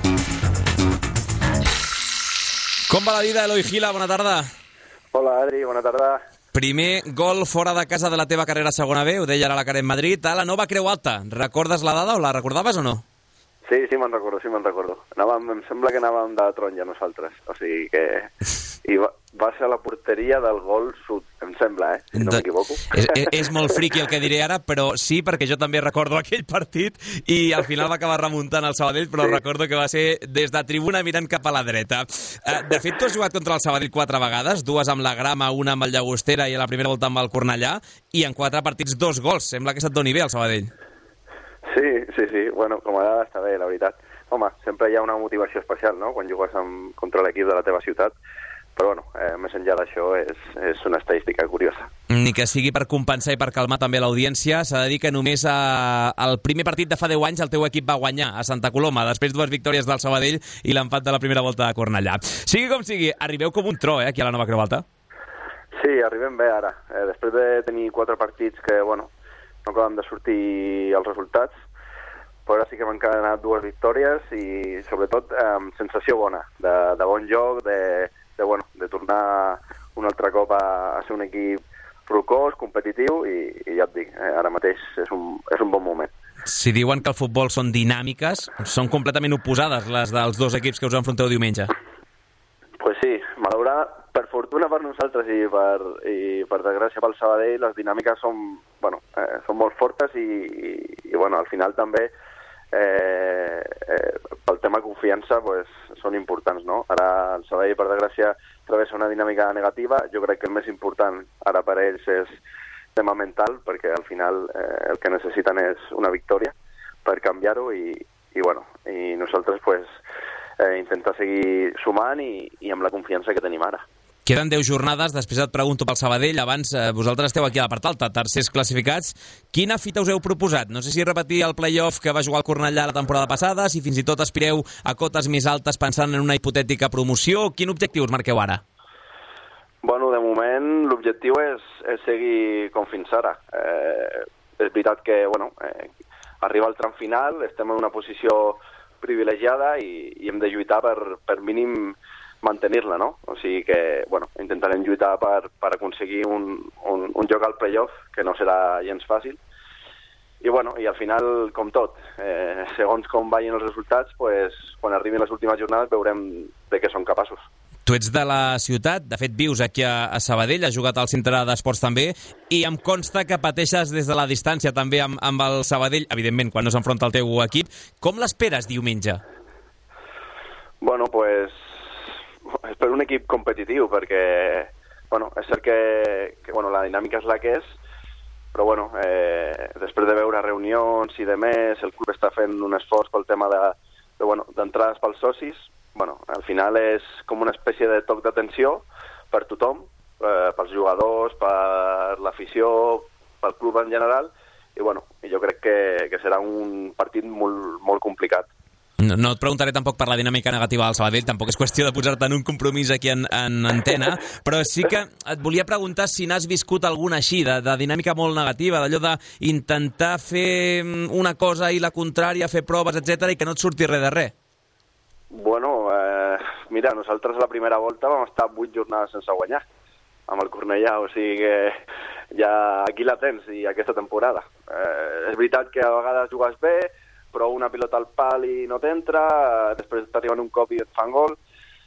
Com va la vida, Eloi Gila? Bona tarda. Hola, Adri, bona tarda. Primer gol fora de casa de la teva carrera a segona B, ho deia ara la Karen Madrid, a la Nova Creu Alta. Recordes la dada o la recordaves o no? Sí, me'n recordo. Em sembla que anàvem de taronja nosaltres. O sigui que... I va ser a la porteria del gol sud, em sembla, si no m'equivoco. És molt friqui el que diré ara, però sí, perquè jo també recordo aquell partit i al final va acabar remuntant el Sabadell, però sí. Recordo que va ser des de tribuna mirant cap a la dreta. De fet, tu has jugat contra el Sabadell 4 vegades, 2 amb la Grama, una amb el Llagostera i a la primera volta amb el Cornellà, i en 4 partits 2 gols. Sembla que se't doni bé el Sabadell. Sí. Bueno, com a dada està bé, la veritat. Home, sempre hi ha una motivació especial, no?, quan jugues contra l'equip de la teva ciutat. Però, bueno, més enllà d'això és una estadística curiosa. Ni que sigui per compensar i per calmar també l'audiència, s'ha de dir que només al primer partit de fa 10 anys el teu equip va guanyar a Santa Coloma, després 2 victòries del Sabadell i l'empat de la primera volta de Cornellà. Sigui com sigui, arribeu com un tro, aquí a la Nova Creu Alta. Sí, arribem bé ara. Després de tenir 4 partits que, bueno, no acaben de sortir els resultats, però ara sí que m'han encadenat 2 victòries i, sobretot, sensació bona, de bon joc, de tornar un altre cop a ser un equip rocós, competitiu i ja et dic, ara mateix és un bon moment. Si diuen que el futbol són dinàmiques, són completament oposades les dels 2 equips que us enfronteu diumenge. Pues sí, malauradament, per fortuna per nosaltres i per desgràcia pel Sabadell, les dinàmiques són molt fortes i al final també pel tema confiança són importants, no? Ara el Sabadell, per desgràcia, travessa una dinàmica negativa. Jo crec que el més important ara per ells tema mental, perquè al final el que necessiten és una victòria per canviar-ho i nosaltres intentar seguir sumant i amb la confiança que tenim ara. Queden 10 jornades, després et pregunto pel Sabadell. Abans, vosaltres esteu aquí a la part alta, tercers classificats. Quina fita us heu proposat? No sé si repetir el play-off que va jugar el Cornellà la temporada passada, si fins i tot aspireu a cotes més altes pensant en una hipotètica promoció. Quin objectiu us marqueu ara? Bueno, de moment l'objectiu és seguir com fins ara. És veritat que arriba al tram final, estem en una posició privilegiada i hem de lluitar per mínim mantenir-la, no? O sigui que, intentarem lluitar per aconseguir un lloc al playoff, que no serà gens fàcil. I al final, com tot, segons com vagin els resultats, quan arribin les últimes jornades veurem de què són capaços. Tu ets de la ciutat, de fet vius aquí a Sabadell, has jugat al centre d'esports també, i em consta que pateixes des de la distància també amb el Sabadell, evidentment, quan no s'enfronta el teu equip. Com l'esperes diumenge? És per un equip competitiu, perquè és cert que la dinàmica és la que és, però després de veure reunions i de més, el club està fent un esforç pel tema d'entrades pels socis. Al final és com una espècie de toc d'atenció per tothom, pels jugadors, per l'afició, pel club en general, i jo crec que serà un partit molt, molt complicat. No et preguntaré tampoc per la dinàmica negativa del Sabadell, tampoc és qüestió de posar-te en un compromís aquí en antena, però sí que et volia preguntar si n'has viscut alguna així, de dinàmica molt negativa, d'allò d'intentar fer una cosa i la contrària, fer proves, etc., i que no et surti res de res. Mira, nosaltres a la primera volta vam estar 8 jornades sense guanyar amb el Cornellà, o sigui que ja aquí la tens i aquesta temporada. És veritat que a vegades jugues bé, però una pilota al pal i no t'entra, després t'arriben un cop i et fan gol.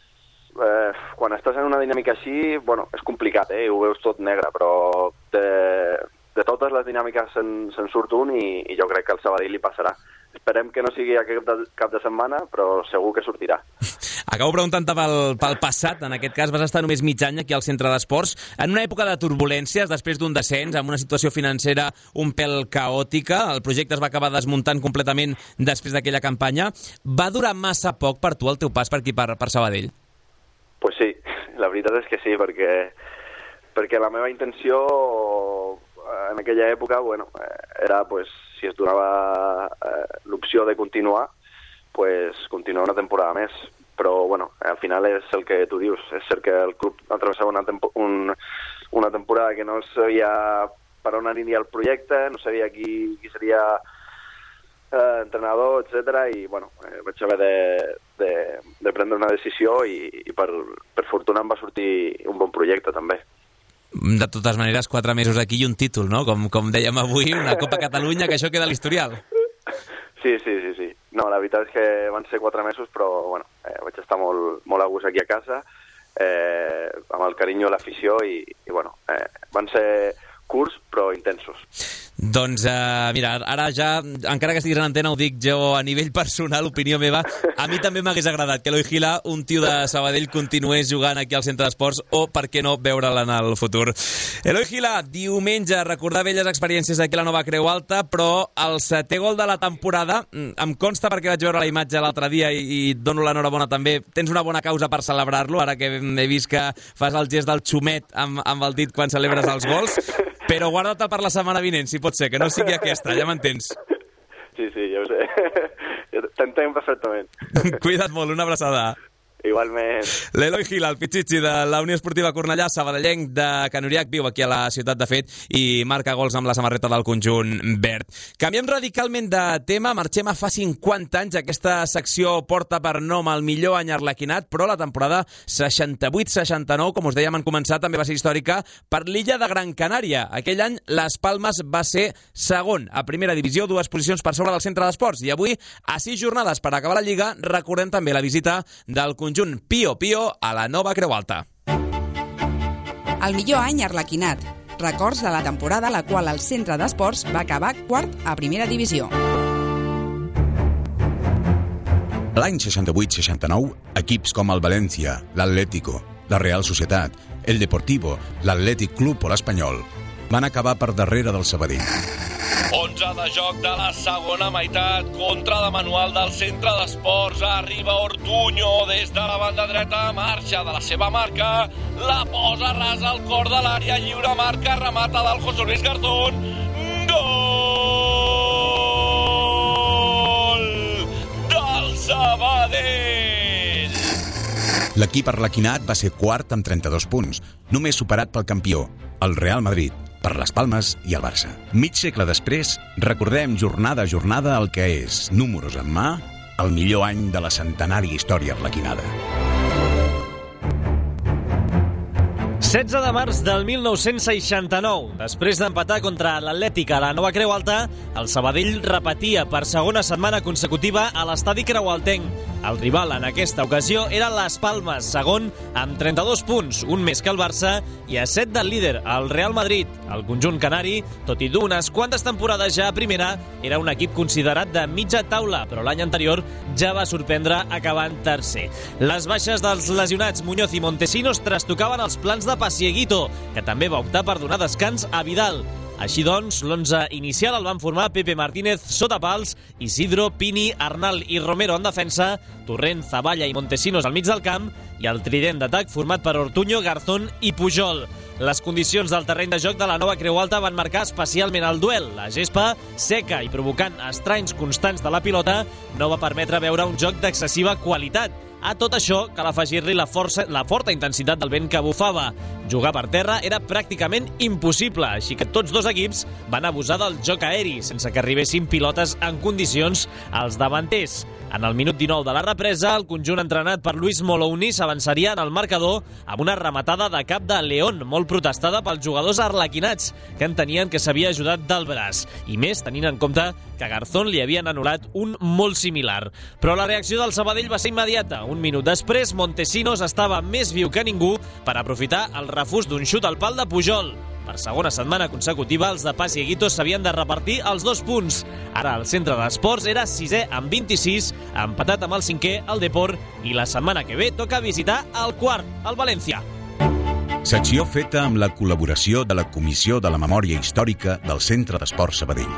Quan estàs en una dinàmica així, és complicat, ho veus tot negre, però de totes les dinàmiques se'n surt un i jo crec que al Sabadell li passarà. Esperem que no sigui aquest cap de setmana, però segur que sortirà. Acabo preguntant-te pel passat. En aquest cas vas estar només mig any aquí al centre d'esports. En una època de turbulències, després d'un descens, amb una situació financera un pèl caòtica, el projecte es va acabar desmuntant completament després d'aquella campanya. Va durar massa poc per tu el teu pas per aquí, per Sabadell? Pues sí, la veritat és que sí, perquè la meva intenció en aquella època era, si es donava l'opció de continuar, continuar una temporada més. Però, al final és el que tu dius. És cert que el club atravessava una temporada que no sabia per on aniria el projecte, no sabia qui seria entrenador, etc. I, vaig haver de prendre una decisió i per fortuna em va sortir un bon projecte, també. De totes maneres, 4 mesos aquí i un títol, no? Com dèiem avui, una Copa Catalunya, que això queda a l'historial. Sí. No, la veritat és que van ser 4 mesos, però vaig estar molt, molt a gust aquí a casa, amb el carinyo de l'afició i van ser curts però intensos. Doncs mira, ara ja, encara que estiguis en antena, ho dic jo a nivell personal, opinió meva, a mi també m'hagués agradat que Eloi Gila, un tio de Sabadell, continués jugant aquí al centre d'esports o, per què no, veure'l en el futur. Eloi Gila, diumenge, recordar velles experiències aquí a la Nova Creu Alta, però el 7è gol de la temporada, em consta perquè vaig veure la imatge l'altre dia i et dono l'enhorabona també, tens una bona causa per celebrar-lo, ara que he vist que fas el gest del xumet amb el dit quan celebres els gols, però guarda-te'l per la setmana vinent, si pot ser, que no sigui aquesta, ja m'entens. Sí, ja ho sé. T'entenc perfectament. Cuida't molt, una abraçada. Igualment. L'Eloi Gila, el pitxitxi de la Unió Esportiva Cornellà, sabadellenc de Canuriac, viu aquí a la ciutat, de fet, i marca gols amb la samarreta del conjunt verd. Canviem radicalment de tema, marxem a fa 50 anys. Aquesta secció porta per nom el millor any arlequinat, però la temporada 68-69, com us dèiem en començar, també va ser històrica per l'illa de Gran Canària. Aquell any, Les Palmes va ser segon a primera divisió, 2 posicions per sobre del centre d'esports, i avui, a 6 jornades per acabar la Lliga, recordem també la visita del conjunt Pío Pío a la Nova Creu Alta. El millor any arlequinat. Records de la temporada a la qual el centre d'esports va acabar quart a primera divisió. L'any 68-69, equips com el València, l'Atlético, la Real Societat, el Deportivo, l'Atlètic Club o l'Espanyol van acabar per darrere del Sabadell. 11 de joc de la segona meitat, contra de manual del centre d'esports. Arriba Ortuño des de la banda dreta, marxa de la seva marca, la posa ras al cor de l'àrea lliure, marca, remata del José Luis Garzón. Gol del Sabadell! L'equip arlequinat va ser quart amb 32 punts, només superat pel campió, el Real Madrid, per les Palmes i el Barça. Mig segle després, recordem jornada a jornada el que és, números en mà, el millor any de la centenària història arlequinada. 16 de març del 1969. Després d'empatar contra l'Atlètic a la Nova Creu Alta, el Sabadell repetia per segona setmana consecutiva a l'estadi creualtenc. El rival en aquesta ocasió era les Palmes, segon amb 32 punts, un més que el Barça, i a 7 del líder, el Real Madrid. El conjunt canari, tot i dur unes quantes temporades ja a primera, era un equip considerat de mitja taula, però l'any anterior ja va sorprendre acabant tercer. Les baixes dels lesionats Muñoz i Montesinos trastocaven els plans de Pasieguito, que també va optar per donar descans a Vidal. Així doncs, l'11 inicial el van formar Pepe Martínez sota pals, Isidro, Pini, Arnal i Romero en defensa, Torrent, Zavalla i Montesinos al mig del camp i el trident d'atac format per Ortuño, Garzón i Pujol. Les condicions del terreny de joc de la Nova Creu Alta van marcar especialment el duel. La gespa, seca i provocant estranys constants de la pilota, no va permetre veure un joc d'excessiva qualitat. A tot això cal afegir-li la forta intensitat del vent que bufava. Jugar per terra era pràcticament impossible, així que tots dos equips van abusar del joc aeri, sense que arribessin pilotes en condicions als davanters. En el minut 19 de la represa, el conjunt entrenat per Luis Molouni s'avançaria en el marcador amb una rematada de cap de León, molt protestada pels jugadors arlequinats, que entenien que s'havia ajudat del braç, i més tenint en compte que a Garzón li havien anul·lat un molt similar. Però la reacció del Sabadell va ser immediata. Un minut després, Montesinos estava més viu que ningú per aprofitar el refús d'un xut al pal de Pujol. Per segona setmana consecutiva, els de Pasieguito s'havien de repartir els 2 punts. Ara el centre d'esports era 6è amb 26, empatat amb el 5è, el Depor, i la setmana que ve toca visitar el quart, el València. Secció feta amb la col·laboració de la Comissió de la Memòria Històrica del Centre d'Esports Sabadell.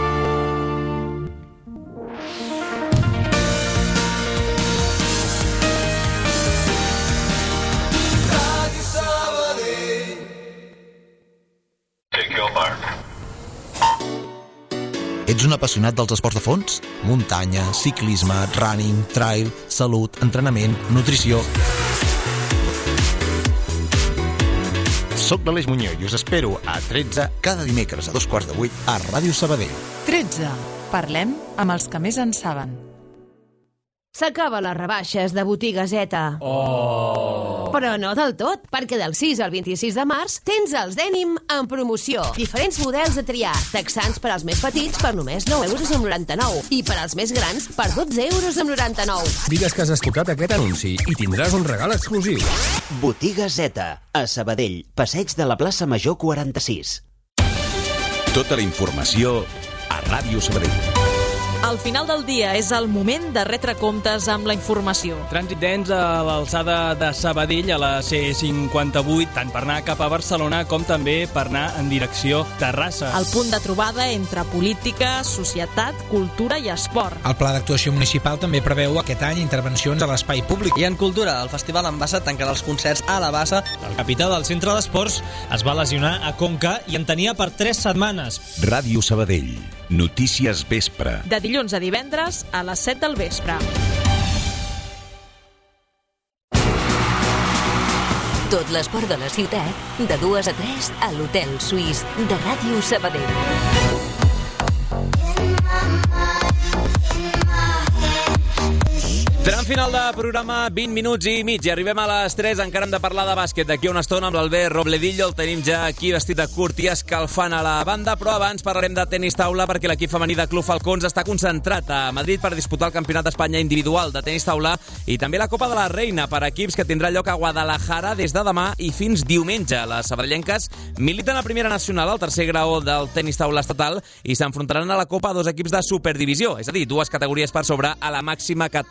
Ets un apassionat dels esports de fons? Muntanya, ciclisme, running, trail, salut, entrenament, nutrició... Soc l'Aleix Muñoz i us espero a 13 cada dimecres a 7:15 a Ràdio Sabadell. 13. Parlem amb els que més en saben. S'acaba les rebaixes de Botiga Zeta. Oh! Però no del tot, perquè del 6 al 26 de març tens els Denim en promoció. Diferents models a triar, texans per als més petits per només 9,99 € i per als més grans per 12,99 €. Digues que has escoltat aquest anunci i tindràs un regal exclusiu. Botiga Zeta, a Sabadell, passeig de la plaça Major 46. Tota la informació a Ràdio Sabadell. Al final del dia és el moment de retre comptes amb la informació. Trànsit dens a l'alçada de Sabadell a la C58, tant per anar cap a Barcelona com també per anar en direcció Terrassa. El punt de trobada entre política, societat, cultura i esport. El pla d'actuació municipal també preveu aquest any intervencions a l'espai públic. I en cultura, el Festival en Bassa tancarà els concerts a la Bassa. El capità del centre d'esports es va lesionar a Conca i en tenia per 3 setmanes. Ràdio Sabadell. Notícies vespre. De dilluns a divendres a les 7 del vespre. Tot l'esport de la ciutat, de 2 a 3 a l'Hotel Suís de Ràdio Sabadell. Tram final de programa, 20 minuts i mig. I arribem a les 3, encara hem de parlar de bàsquet. D'aquí a una estona amb l'Albert Robledillo, el tenim ja aquí vestit de curt i escalfant a la banda, però abans parlarem de tenis taula perquè l'equip femení de Club Falcons està concentrat a Madrid per disputar el Campionat d'Espanya individual de tenis taula i també la Copa de la Reina per equips que tindrà lloc a Guadalajara des de demà i fins diumenge. Les sabadellenques militen a Primera Nacional, al tercer grau del tenis taula estatal, i s'enfrontaran a la Copa a 2 equips de Superdivisió, és a dir, 2 categories per sobre a la màxima categoria.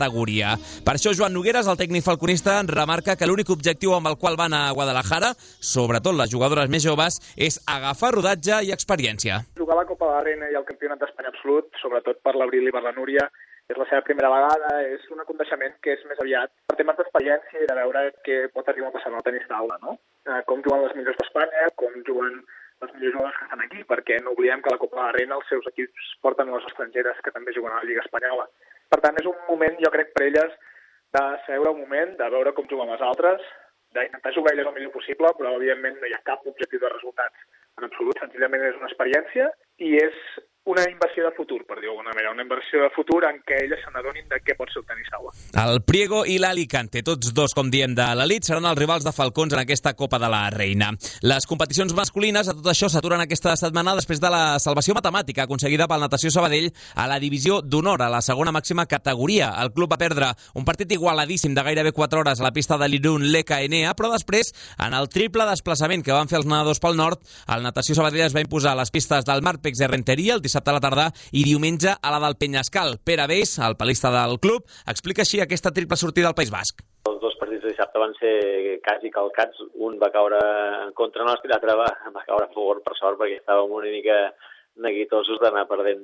Lliga. Per això Joan Nogueras, el tècnic falconista, remarca que l'únic objectiu amb el qual van a Guadalajara, sobretot les jugadores més joves, és agafar rodatge i experiència. Jugar a la Copa de la Reina i el Campionat d'Espanya absolut, sobretot per l'Abril i per la Núria, és la seva primera vegada, és un aconteixement que és més aviat per temes d'experiència i de veure què pot arribar a passar en el tenis taula, no? Com juguen les millors d'Espanya, com juguen les millors jugadors que estan aquí, perquè no oblidem que a la Copa de la Reina els seus equips porten les estrangeres que també juguen a la Lliga Espanyola. Per tant, és un moment, jo crec, per elles de seure un moment, de veure com juguen les altres, d'intentar jugar elles el millor possible, però evidentment no hi ha cap objectiu de resultats en absolut, senzillament és una experiència i és una inversió de futur, per dir-ho d'alguna manera, una inversió de futur en què elles se n'adonin de què pot ser el tenis taula. El Priego i l'Alicante, tots dos, com diem, de l'elit, seran els rivals de Falcons en aquesta Copa de la Reina. Les competicions masculines, a tot això, s'aturen aquesta setmana després de la salvació matemàtica aconseguida pel Natació Sabadell a la divisió d'honor, a la segona màxima categoria. El club va perdre un partit igualadíssim de gairebé 4 hores a la pista de l'Irun Leka Enea, però després, en el triple desplaçament que van fer els nedadors pel nord, el Natació Sabadell es va imposar a les pistes del Marpex de Renteria el dissabte a la tarda i diumenge a la del Penyascal. Pere Beis, el palista del club, explica així aquesta triple sortida al País Basc. Els dos partits de dissabte van ser quasi calcats. Un va caure en contra nostre i l'altre va caure a favor, per sort, perquè estàvem una mica neguitosos d'anar perdent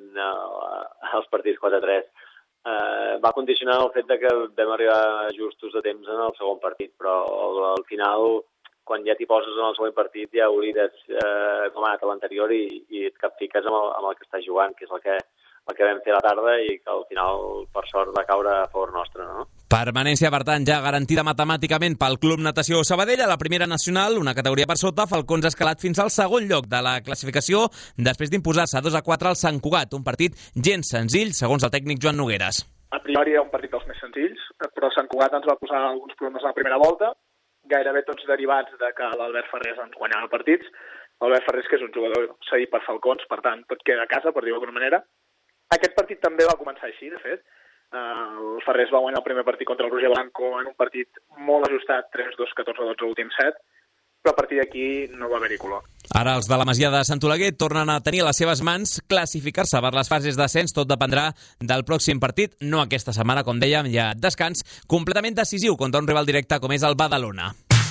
els partits 4-3. Va condicionar el fet de que vam arribar justos de temps en el segon partit, però al final, quan ja t'hi poses en el següent partit, ja oblides com ha anat l'anterior i et capfiques amb el que estàs jugant, que és el que vam fer a la tarda i que al final, per sort, va caure a favor nostre, no? Permanència, per tant, ja garantida matemàticament pel Club Natació Sabadell a la primera nacional, una categoria per sota. Falcons ha escalat fins al segon lloc de la classificació després d'imposar-se 2-4 al Sant Cugat, un partit gens senzill, segons el tècnic Joan Nogueras. A priori era un partit dels més senzills, però Sant Cugat ens va posar alguns problemes a la primera volta, gairebé tots derivats de que l'Albert Ferrés ens guanyava partits. L'Albert Ferrés, que és un jugador cedit per Falcons, per tant, tot queda a casa, per dir-ho d'alguna manera. Aquest partit també va començar així, de fet. El Ferrés va guanyar el primer partit contra el Roger Blanco en un partit molt ajustat, 3-2, 14-12, l'últim set, però a partir d'aquí no va haver-hi color. Ara els de la Masia de Sant Oleguer tornen a tenir a les seves mans classificar-se per les fases d'ascens. Tot dependrà del pròxim partit. No aquesta setmana, com dèiem, hi ha descans completament decisiu contra un rival directe com és el Badalona.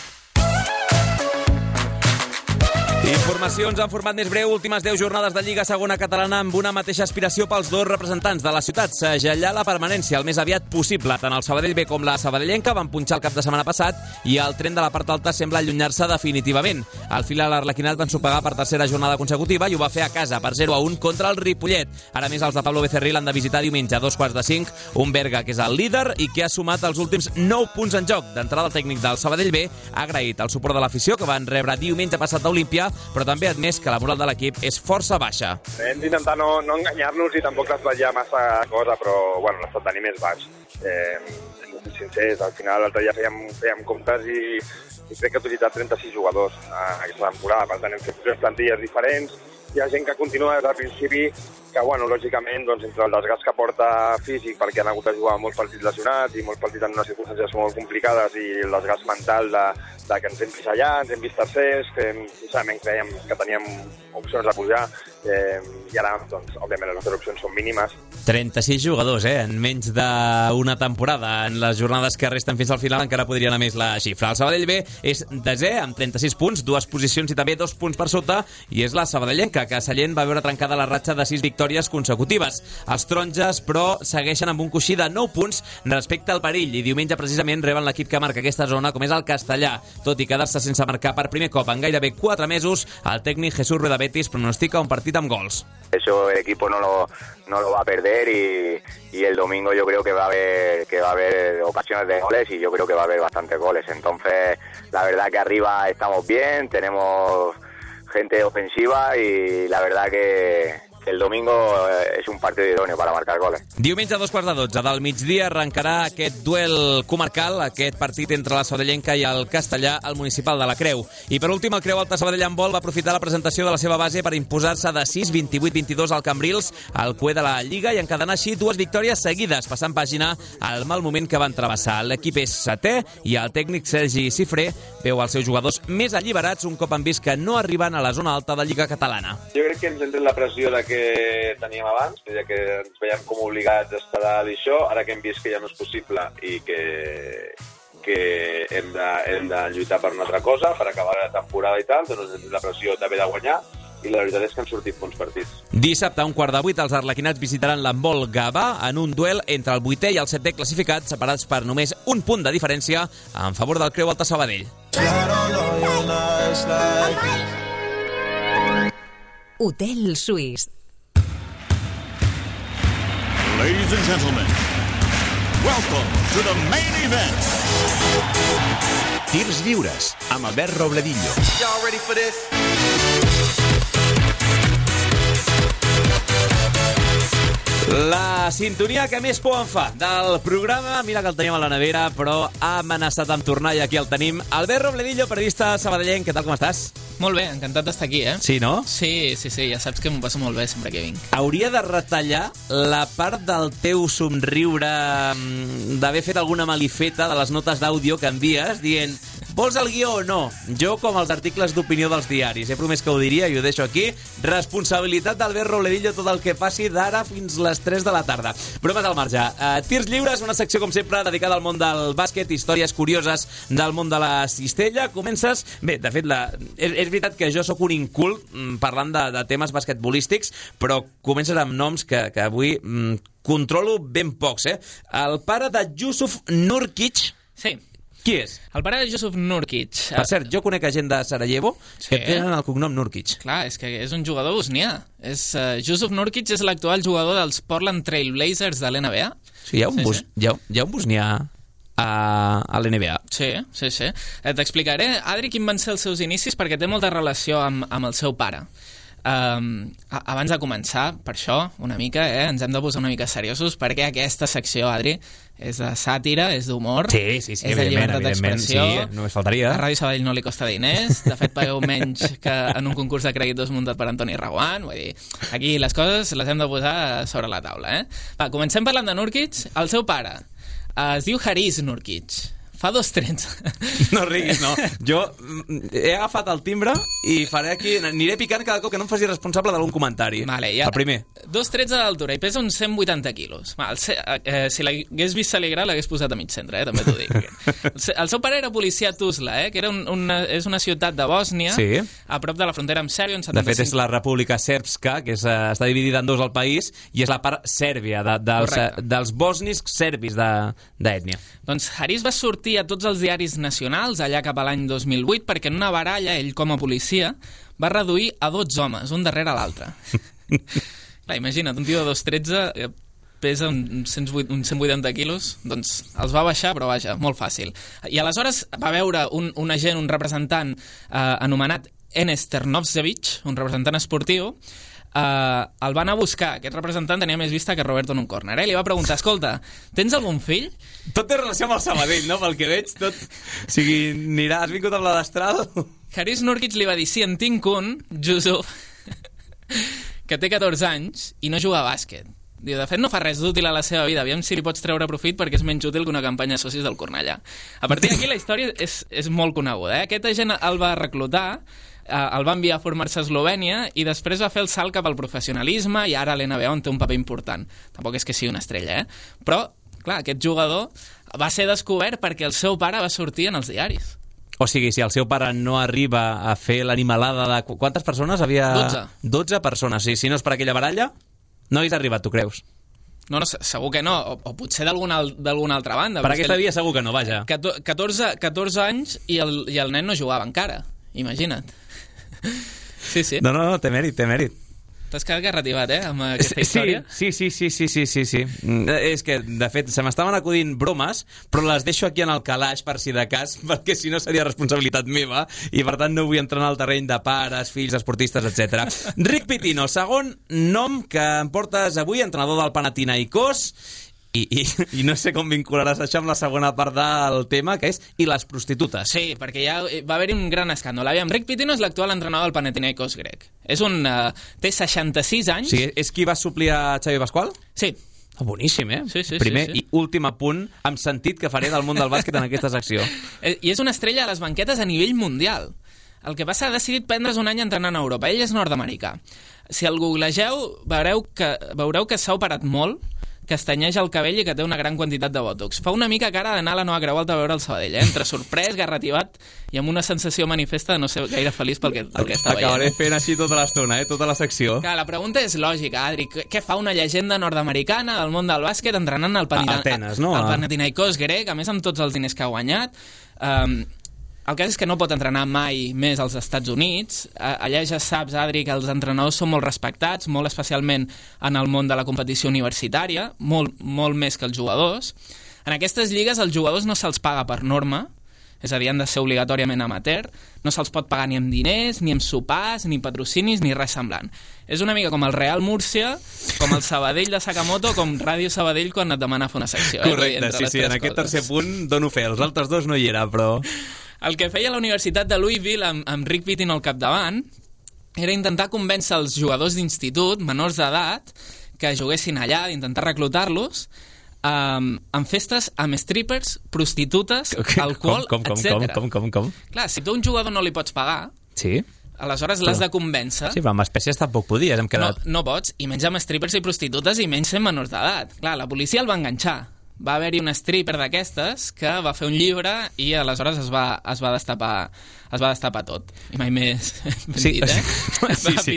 Informacions en format més breu. Últimes 10 jornades de Lliga Segona Catalana amb una mateixa aspiració pels dos representants de la ciutat. Segellar la permanència el més aviat possible. Tant el Sabadell B com la sabadellenca van punxar el cap de setmana passat i el tren de la part alta sembla allunyar-se definitivament. Al final l'Arlequinat van sopegar per tercera jornada consecutiva i ho va fer a casa per 0-1 contra el Ripollet. Ara més els de Pablo Becerril han de visitar diumenge a 4:45 un Berga que és el líder i que ha sumat els últims 9 punts en joc. D'entrada el tècnic del Sabadell B ha agraït el suport de l'afició que van rebre diumenge passat a Olímpia, però també ha admès que la moral de l'equip és força baixa. Hem d'intentar no enganyar-nos i tampoc desvetllar massa cosa, però bueno, l'estat d'ànim és baix. Hem de ser sincers, al final l'altre dia fèiem comptes i crec que he utilitzat 36 jugadors aquesta temporada, per tant hem fet 3 plantilles diferents. Hi ha gent que continua des del principi, que, bueno, lògicament, doncs, entre el desgast que porta físic, perquè han hagut de jugar molts partits lesionats i molts partits en unes circumstàncies molt complicades, i el desgast mental de que ens hem vist allà, ens hem vist tercers, que sincerament creiem que teníem opcions de pujar, i ara, doncs, òbviament, les nostres opcions són mínimes. 36 jugadors, en menys d'una temporada. En les jornades que resten fins al final encara podria anar més la xifra. El Sabadell B és desè, amb 36 punts, 2 posicions i també 2 punts per sota, i és la sabadellenca, que a Sallent va veure trencada la ratxa de 6 victòries consecutives. Els taronges, però, segueixen amb un coixí de 9 punts respecte al perill, i diumenge precisament reben l'equip que marca aquesta zona, com és el Castellà. Tot i quedar-se sense marcar per primer cop en gairebé 4 mesos, el tècnic Jesús Ruedabetis pronostica un partit amb gols. Eso el equipo no lo va a perder y el domingo yo creo que va a haber ocasiones de goles y yo creo que va a haber bastantes goles. Entonces, la verdad que arriba estamos bien, tenemos gente ofensiva y la verdad que el domingo és un partit idòneo per marcar goles. Diumenge a 2:12 del migdia arrencarà aquest duel comarcal, aquest partit entre la sabadellenca i el Castellà al municipal de la Creu. I per últim, el Creu Alta Sabadell Handbol va aprofitar la presentació de la seva base per imposar-se de 6, 28-22 al Cambrils, al cué de la Lliga, i encadenar així 2 victòries seguides, passant pàgina al mal moment que van travessar. L'equip és setè i el tècnic Sergi Cifré veu els seus jugadors més alliberats un cop han vist que no arriben a la zona alta de Lliga Catalana. Jo crec que ens entra la pressió de que que teníem abans, ja que ens veiem com obligats a estar dalt i això, ara que hem vist que ja no és possible i que hem de lluitar per una altra cosa, per acabar la temporada i tal, doncs la pressió d'haver de guanyar, i la veritat és que han sortit bons partits. Dissabte a 7:15, els arlequinats visitaran l'handbol Gavà en un duel entre el 8è i el 7è classificat, separats per només un punt de diferència en favor del Creu Alta Sabadell. Hotel Suís. Ladies and gentlemen, welcome to the main event. Tirs lliures, amb Albert Robledillo. Y'all ready for this? La sintonia que més por em fa del programa, mira que el teníem a la nevera, però ha amenaçat amb tornar i aquí el tenim. Albert Robledillo, periodista sabadellenc, què tal, com estàs? Molt bé, encantat d'estar aquí, Sí, no? Sí, ja saps que m'ho passo molt bé sempre que vinc. Hauria de retallar la part del teu somriure d'haver fet alguna malifeta de les notes d'àudio que envies dient vols el guió o no? Jo, com els articles d'opinió dels diaris, he promès que ho diria i ho deixo aquí. Responsabilitat d'Albert Robledillo tot el que passi d'ara fins les 3 de la tarda. Bromes al marge. Tirs lliures, una secció, com sempre, dedicada al món del bàsquet, històries curioses del món de la cistella. Comences... Bé, de fet, és veritat que jo sóc un incult parlant de temes basquetbolístics, però comences amb noms que avui controlo ben pocs, El pare de Jusuf Nurkic... Sí. Qui és? El pare de Jusuf Nurkic. Per cert, jo conec gent de Sarajevo que tenen el cognom Nurkic. Clar, és que és un jugador bosnià. Jusuf Nurkic és l'actual jugador dels Portland Trail Blazers de l'NBA. Sí, hi ha un bosnià a l'NBA. Sí. T'explicaré, Adri, quin van ser els seus inicis, perquè té molta relació amb el seu pare. Abans de començar, per això, una mica, ens hem de posar una mica seriosos, perquè aquesta secció, Adri, és de sàtira, és d'humor, és de llibertat d'expressió. Sí, només faltaria. A Ràdio Sabadell no li costa diners, de fet pagueu menys que en un concurs de crèditos muntat per Antoni Raguant, vull dir, aquí les coses les hem de posar sobre la taula, Va, comencem parlant de Nurkic. El seu pare es diu Haris Nurkic. Fa 2-13. No riguis, no. Jo he agafat el timbre i faré aquí... Aniré picant cada cop que no em faci responsable d'algun comentari. Vale, ja. El primer. 2,13 d'altura i pesa uns 180 quilos. Si l'hagués vist saligrar, l'hagués posat a mig centre, també t'ho dic. El seu pare era policia a Tuzla, que era és una ciutat de Bòsnia, a prop de la frontera amb Sèrbia. De fet, és la República Sèrbska, que està dividida en dos al país, i és la part sèrbia dels bòsnics serbis d'ètnia. Doncs Haris va sortir a tots els diaris nacionals allà cap a l'any 2008 perquè en una baralla, ell com a policia, va reduir a 12 homes, un darrere l'altre. Clar, imagina't, un tio de 2,13 pesa uns 180 quilos, doncs els va baixar, però vaja, molt fàcil. I aleshores va veure un agent, un representant anomenat Enes Ternovsevic, un representant esportiu, el va anar a buscar. Aquest representant tenia més vista que Roberto en un córner. Li va preguntar, escolta, tens algun fill? Tot té relació amb el Sabadell, no? Pel que veig, tot... O sigui, has vingut amb la destral? Haris Nurkic li va dir, sí, en tinc un, Jusuf, que té 14 anys i no juga a bàsquet. Diu, de fet, no fa res d'útil a la seva vida. Aviam si li pots treure profit perquè és menys útil que una campanya de socis del Cornellà. A partir d'aquí la història és molt coneguda. Aquest agent el va reclutar, el va enviar a formar-se a Eslovènia i després va fer el salt cap al professionalisme i ara a l'NBA on té un paper important. Tampoc és que sigui una estrella, Però, clar, aquest jugador va ser descobert perquè el seu pare va sortir en els diaris. O sigui, si el seu pare no arriba a fer l'animalada de... Quantes persones havia? 12 persones. Sí, si no és per aquella baralla, no hagués arribat, tu creus? No, segur que no, o potser d'alguna altra banda. Per aquesta via segur que no, vaja. 14 anys i el nen no jugava encara, imagina't. Sí. No, té mèrit. T'has quedat garrativat, amb aquesta història? Sí. És que, de fet, se m'estaven acudint bromes, però les deixo aquí en el calaix, per si de cas, perquè si no seria responsabilitat meva, i per tant no vull entrar en el terreny de pares, fills, esportistes, etc. Rick Pitino, segon nom que em portes avui, entrenador del Panathinaikos, i no sé com vincularàs això amb la segona part del tema, que és i les prostitutes. Sí, perquè ja va haver-hi un gran escàndol. Aviam, Rick Pitino és l'actual entrenador del Panathinaikos grec. Té 66 anys. Sí, és qui va suplir a Xavi Pasqual? Sí. Boníssim, Sí. Primer i últim apunt amb sentit que faré del món del bàsquet en aquesta secció. I és una estrella a les banquetes a nivell mundial. El que passa, ha decidit prendre's un any entrenant a Europa. Ell és nord-americà. Si el googlegeu, veureu que s'ha operat molt, que es tenyeix el cabell i que té una gran quantitat de bòtox. Fa una mica cara d'anar a la Nova Creu Alta a veure el Sabadell, entre sorprès, garrativat i amb una sensació manifesta de no ser gaire feliç pel que està veient. Acabaré fent així tota l'estona, tota la secció. Clar, la pregunta és lògica, Adri. Què fa una llegenda nord-americana del món del bàsquet entrenant al Atenes, no? Panathinaikos grec, a més amb tots els diners que ha guanyat? El cas és que no pot entrenar mai més als Estats Units. Allà ja saps, Adri, que els entrenadors són molt respectats, molt especialment en el món de la competició universitària, molt més que els jugadors. En aquestes lligues els jugadors no se'ls paga per norma, és a dir, han de ser obligatòriament amateur, no se'ls pot pagar ni amb diners, ni amb sopars, ni patrocinis, ni res semblant. És una mica com el Real Múrcia, com el Sabadell de Sakamoto, com Ràdio Sabadell quan et demana fer una secció. Correcte, sí, en aquest tercer punt dono fe. Els altres dos no hi era, però... El que feia la Universitat de Louisville amb Rick Pitino al capdavant era intentar convèncer els jugadors d'institut, menors d'edat, que juguessin allà, intentar reclutar-los, amb festes amb strippers, prostitutes, alcohol, etc. Com? Clar, si tu a un jugador no li pots pagar, sí, aleshores l'has de convèncer. Sí, però amb espècies tampoc podies, hem quedat... No pots, i menys amb strippers i prostitutes i menys sent menors d'edat. Clar, la policia el va enganxar. Va haver-hi un stripper d'aquestes que va fer un llibre i aleshores es va destapar tot. I mai més sí, dit, eh? Sí.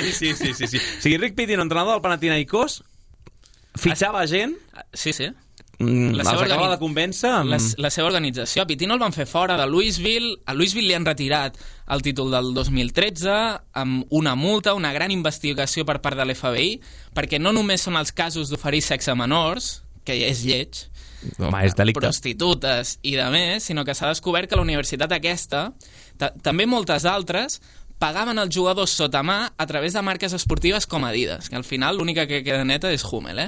O sigui, Rick Pitino, entrenador del Panathinaikos, fitxava gent... Sí. Els acabava de convèncer amb... La seva organització. A Pitino el van fer fora de Louisville. A Louisville li han retirat el títol del 2013 amb una multa, una gran investigació per part de l'FBI, perquè no només són els casos d'oferir sexe a menors, que és lleig, és delicte, prostitutes i de més, sinó que s'ha descobert que la universitat aquesta, també moltes altres, pagaven els jugadors sota mà a través de marques esportives com Adidas, que al final l'única que queda neta és Hummel,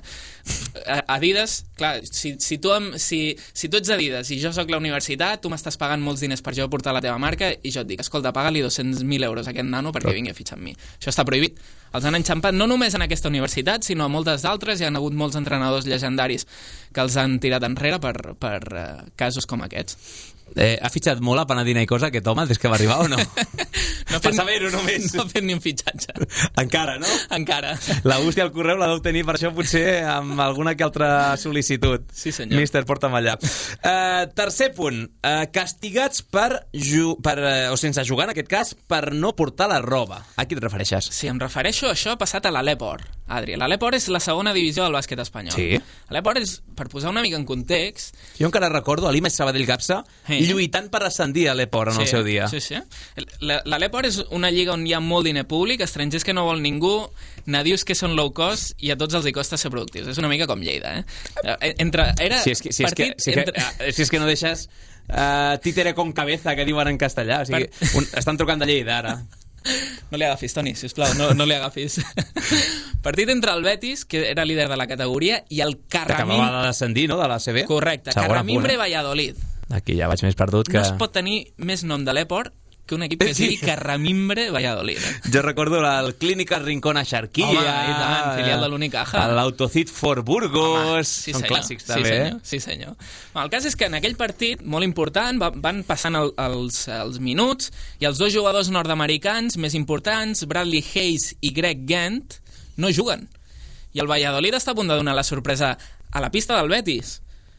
Adidas, clar, si tu ets Adidas i jo sóc la universitat, tu m'estàs pagant molts diners per jo portar la teva marca i jo et dic, escolta, paga-li 200.000 euros a aquest nano perquè vingui a fitxar amb mi. Això està prohibit. Els han enxampat no només en aquesta universitat, sinó a moltes d'altres. Hi ha hagut molts entrenadors llegendaris que els han tirat enrere per casos com aquests. Ha fitxat molt a Panathinaikos aquest home des que va arribar o no? Per saber-ho només. No ha fet ni un fitxatge. Encara, no? Encara. La bústia al correu la deu tenir per això potser amb alguna que altra sol·licitud. Sí, senyor. Míster, porta'm allà. Tercer punt. Castigats o sense jugar, en aquest cas, per no portar la roba. A qui et refereixes? Sí, em refereixo a això passat a l'Aleport. Adri, l'Aleport és la segona divisió del bàsquet espanyol. Sí. L'Aleport és, per posar una mica en context... Jo encara recordo l'Imes Sabadell-Gapsa lluitant per ascendir a l'Aleport en el seu dia. Sí. L'Aleport és una lliga on hi ha molt diner públic, estrangers que no vol ningú, nadius que són low cost i a tots els hi costa ser productius. És una mica com Lleida, Si és que no deixes títere con cabeza, que diuen en castellà. O sigui, estan trucant de Lleida, ara. No li agafis, Toni, sisplau, no li agafis. Partit entre el Betis, que era líder de la categoria, i el Carramimbre... Que acabava de descendir, no?, de la CB. Correcte, Carramimbre Valladolid. Aquí ja vaig més perdut que... No es pot tenir més nom de l'Eport que un equip que es digui Carramimbre Valladolid. Jo recordo el Clínica Rincón a Xarquilla. Home, i tant, filial de l'Unicaja. L'Autocit for Burgos. Sí, són senyor. Clàssics, també. Sí, senyor. El cas és que en aquell partit, molt important, van passant els minuts i els dos jugadors nord-americans més importants, Bradley Hayes i Greg Gant, no juguen. I el Valladolid està a punt de donar la sorpresa a la pista del Betis.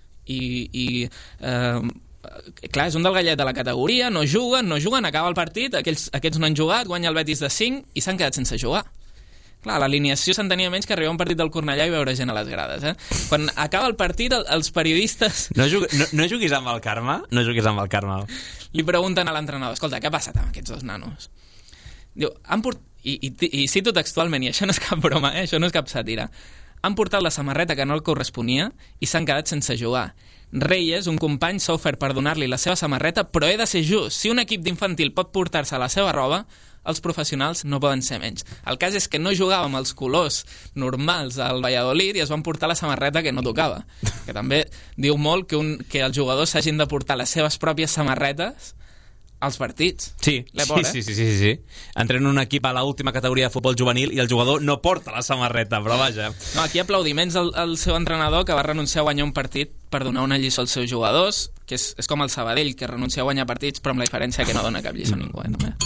Clar, és un del gallet de la categoria, no juguen, acaba el partit, aquests no han jugat, guanya el Betis de 5 i s'han quedat sense jugar. Clar, l'alineació s'entenia menys que arribar a un partit del Cornellà i veure gent a les grades. Quan acaba el partit, els periodistes... No juguis amb el karma? No juguis amb el karma. Li pregunten a l'entrenador, escolta, què ha passat amb aquests dos nanos? Diu, i cito textualment, i això no és cap broma, això no és cap sàtira, han portat la samarreta que no el corresponia i s'han quedat sense jugar. Reyes, un company, s'ha ofert per donar-li la seva samarreta, però he de ser just. Si un equip d'infantil pot portar-se la seva roba, els professionals no poden ser menys. El cas és que no jugàvem els colors normals al Valladolid i es van portar la samarreta que no tocava. Que també diu molt que els jugadors s'hagin de portar les seves pròpies samarretes als partits. Sí. Entren un equip a l'última categoria de futbol juvenil i el jugador no porta la samarreta, però vaja. No, aquí aplaudiments al seu entrenador que va renunciar a guanyar un partit per donar una lliçó als seus jugadors, que és com el Sabadell, que renuncia a guanyar partits, però amb la diferència que no dona cap lliçó a ningú.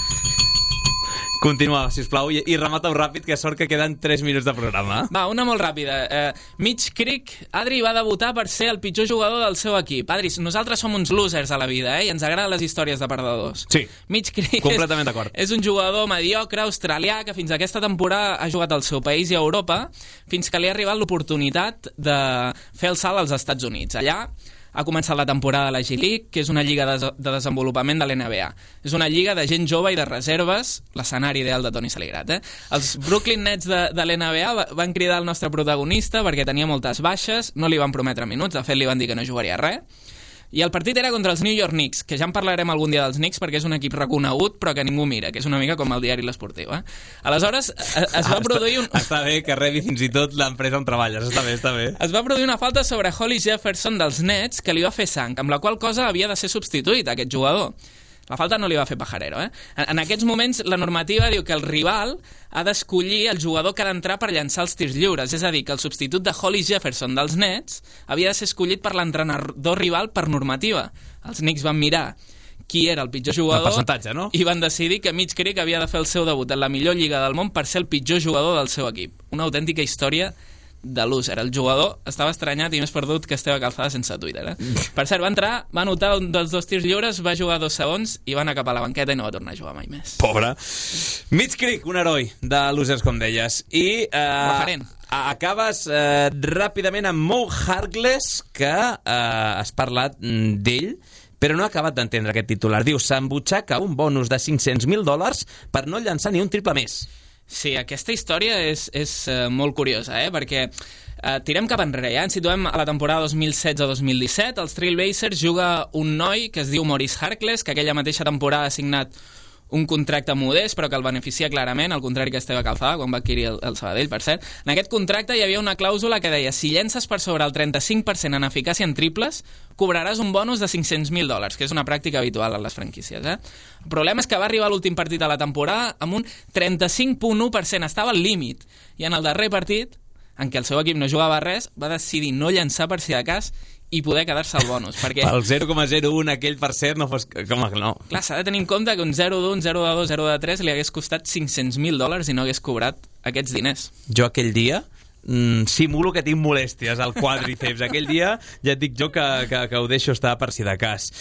Continua, sisplau, i remata-ho ràpid, que sort que queden 3 minuts de programa. Va, una molt ràpida. Mitch Creek, Adri va debutar per ser el pitjor jugador del seu equip. Adri, nosaltres som uns losers a la vida, i ens agraden les històries de perdedors. Sí, Mitch Creek completament d'acord. És un jugador mediocre australià que fins aquesta temporada ha jugat al seu país i a Europa, fins que li ha arribat l'oportunitat de fer el salt als Estats Units. Allà ha començat la temporada de la G-League, que és una lliga de desenvolupament de l'NBA. És una lliga de gent jove i de reserves, l'escenari ideal de Toni Saligrat. Els Brooklyn Nets de l'NBA van cridar el nostre protagonista perquè tenia moltes baixes, no li van prometre minuts, de fet li van dir que no jugaria res. I el partit era contra els New York Knicks, que ja en parlarem algun dia dels Knicks perquè és un equip reconegut però que ningú mira, que és una mica com el diari l'esportiu. Aleshores es va produir Està bé que rebi fins i tot l'empresa on treballes, està bé. Es va produir una falta sobre Holly Jefferson dels Nets que li va fer sang, amb la qual cosa havia de ser substituït aquest jugador. La falta no li va fer Pajarero. En aquests moments la normativa diu que el rival ha d'escollir el jugador que ha d'entrar per llançar els tirs lliures, és a dir, que el substitut de Holly Jefferson dels Nets havia de ser escollit per l'entrenador rival per normativa. Els Knicks van mirar qui era el pitjor jugador no? I van decidir que Mitch Creek havia de fer el seu debut en la millor lliga del món per ser el pitjor jugador del seu equip. Una autèntica història de loser. El jugador estava estranyat i més perdut que Esteve Calzada sense Twitter. Per cert, va entrar, va anotar un dels 2 tirs lliures, va jugar 2 segons i va anar cap a la banqueta i no va tornar a jugar mai més. Pobre. Mitch Creek, un heroi de losers, com deies. I referent. Acabes ràpidament amb Mo Harkless, que has parlat d'ell, però no ha acabat d'entendre aquest titular. Diu, s'embutxaca un bonus de $500,000 per no llançar ni un triple més. Sí, aquesta història és molt curiosa, perquè tirem cap enrere, ens situem a la temporada 2016-2017, els Trailblazers juga un noi que es diu Maurice Harkless, que aquella mateixa temporada ha signat un contracte modest, però que el beneficia clarament, al contrari que Esteve Calzada, quan va adquirir el Sabadell, per cert. En aquest contracte hi havia una clàusula que deia si llences per sobre el 35% en eficàcia en triples, cobraràs un bonus de $500,000, que és una pràctica habitual en les franquícies. El problema és que va arribar a l'últim partit de la temporada amb un 35,1%, estava al límit, i en el darrer partit, en què el seu equip no jugava res, va decidir no llençar per si de cas i poder quedar-se al bonus. Perquè el 0,01 aquell per cert no fos... Com no? Clar, s'ha de tenir en compte que un 0,1, 0,2, 0,3 li hagués costat $500,000 i no hagués cobrat aquests diners. Jo aquell dia simulo que tinc molèsties al quàdriceps. Aquell dia ja et dic jo que ho deixo estar per si de cas.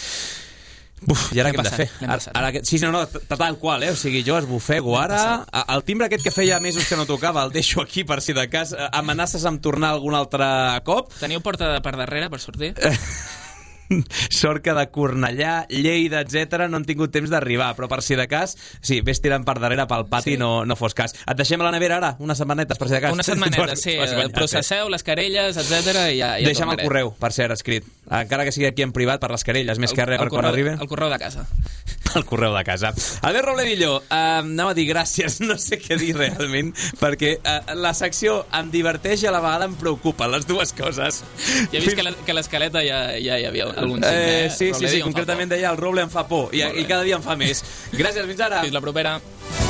Uf, i ara què hem de fer? Sí, no, tal qual, o sigui, jo esbufego ara. El timbre aquest que feia mesos que no tocava el deixo aquí per si de cas. Amenaces amb tornar algun altre cop? Teniu porta per darrere per sortir? Sort que de Cornellà, Lleida, etc no han tingut temps d'arribar, però per si de cas, sí, ves tirant per darrere pel pati, sí. no fos cas. Et deixem a la nevera ara, unes setmanetes, per si de cas. Unes setmanetes, sí, processeu les querelles, etc i ja deixa'm el correu, per cert, escrit. Encara que sigui aquí en privat, per les querelles, més que res per quan arribi. El correu de casa. El correu de casa. Albert Robledillo, anava a dir gràcies, no sé què dir realment, perquè la secció em diverteix i a la vegada em preocupa, les dues coses. Ja he vist que l'escaleta ja hi havia algun sí, concretament deia el Roble em fa por i cada dia em fa més. Gràcies, fins ara. Fins la propera.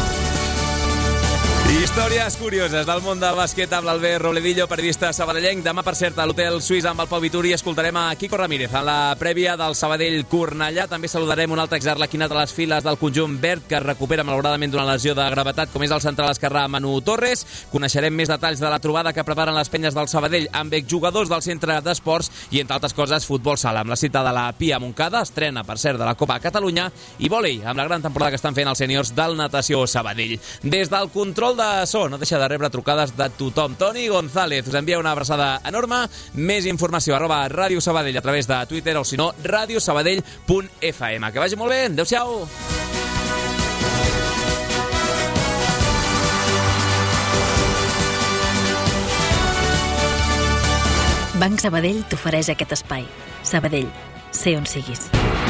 Històries curioses del món del bàsquet amb l'Albert Robledillo, periodista sabadellenc. Demà, per cert, a l'Hotel Suís amb el Pau Vituri escoltarem a Quico Ramírez en la prèvia del Sabadell-Cornellà. També saludarem un altre exarlequinat a les files del conjunt verd que es recupera malauradament d'una lesió de gravetat, com és el central esquerrà Manu Torres. Coneixerem més detalls de la trobada que preparen les penyes del Sabadell amb exjugadors del centre d'esports i, entre altres coses, futbol sala amb la cita de la Pia Montcada, estrena, per cert, de la Copa Catalunya, i vòlei amb la gran temporada que estan fent els sèniors del Natació Sabadell. Des del control de so no deixa de rebre trucades de tothom. Toni González us envia una abraçada enorme. Més informació @Ràdio Sabadell a través de Twitter o si no radiosabadell.fm. Que vagi molt bé, adeu-siau. Banc Sabadell t'ofereix aquest espai. Sabadell, sé on siguis.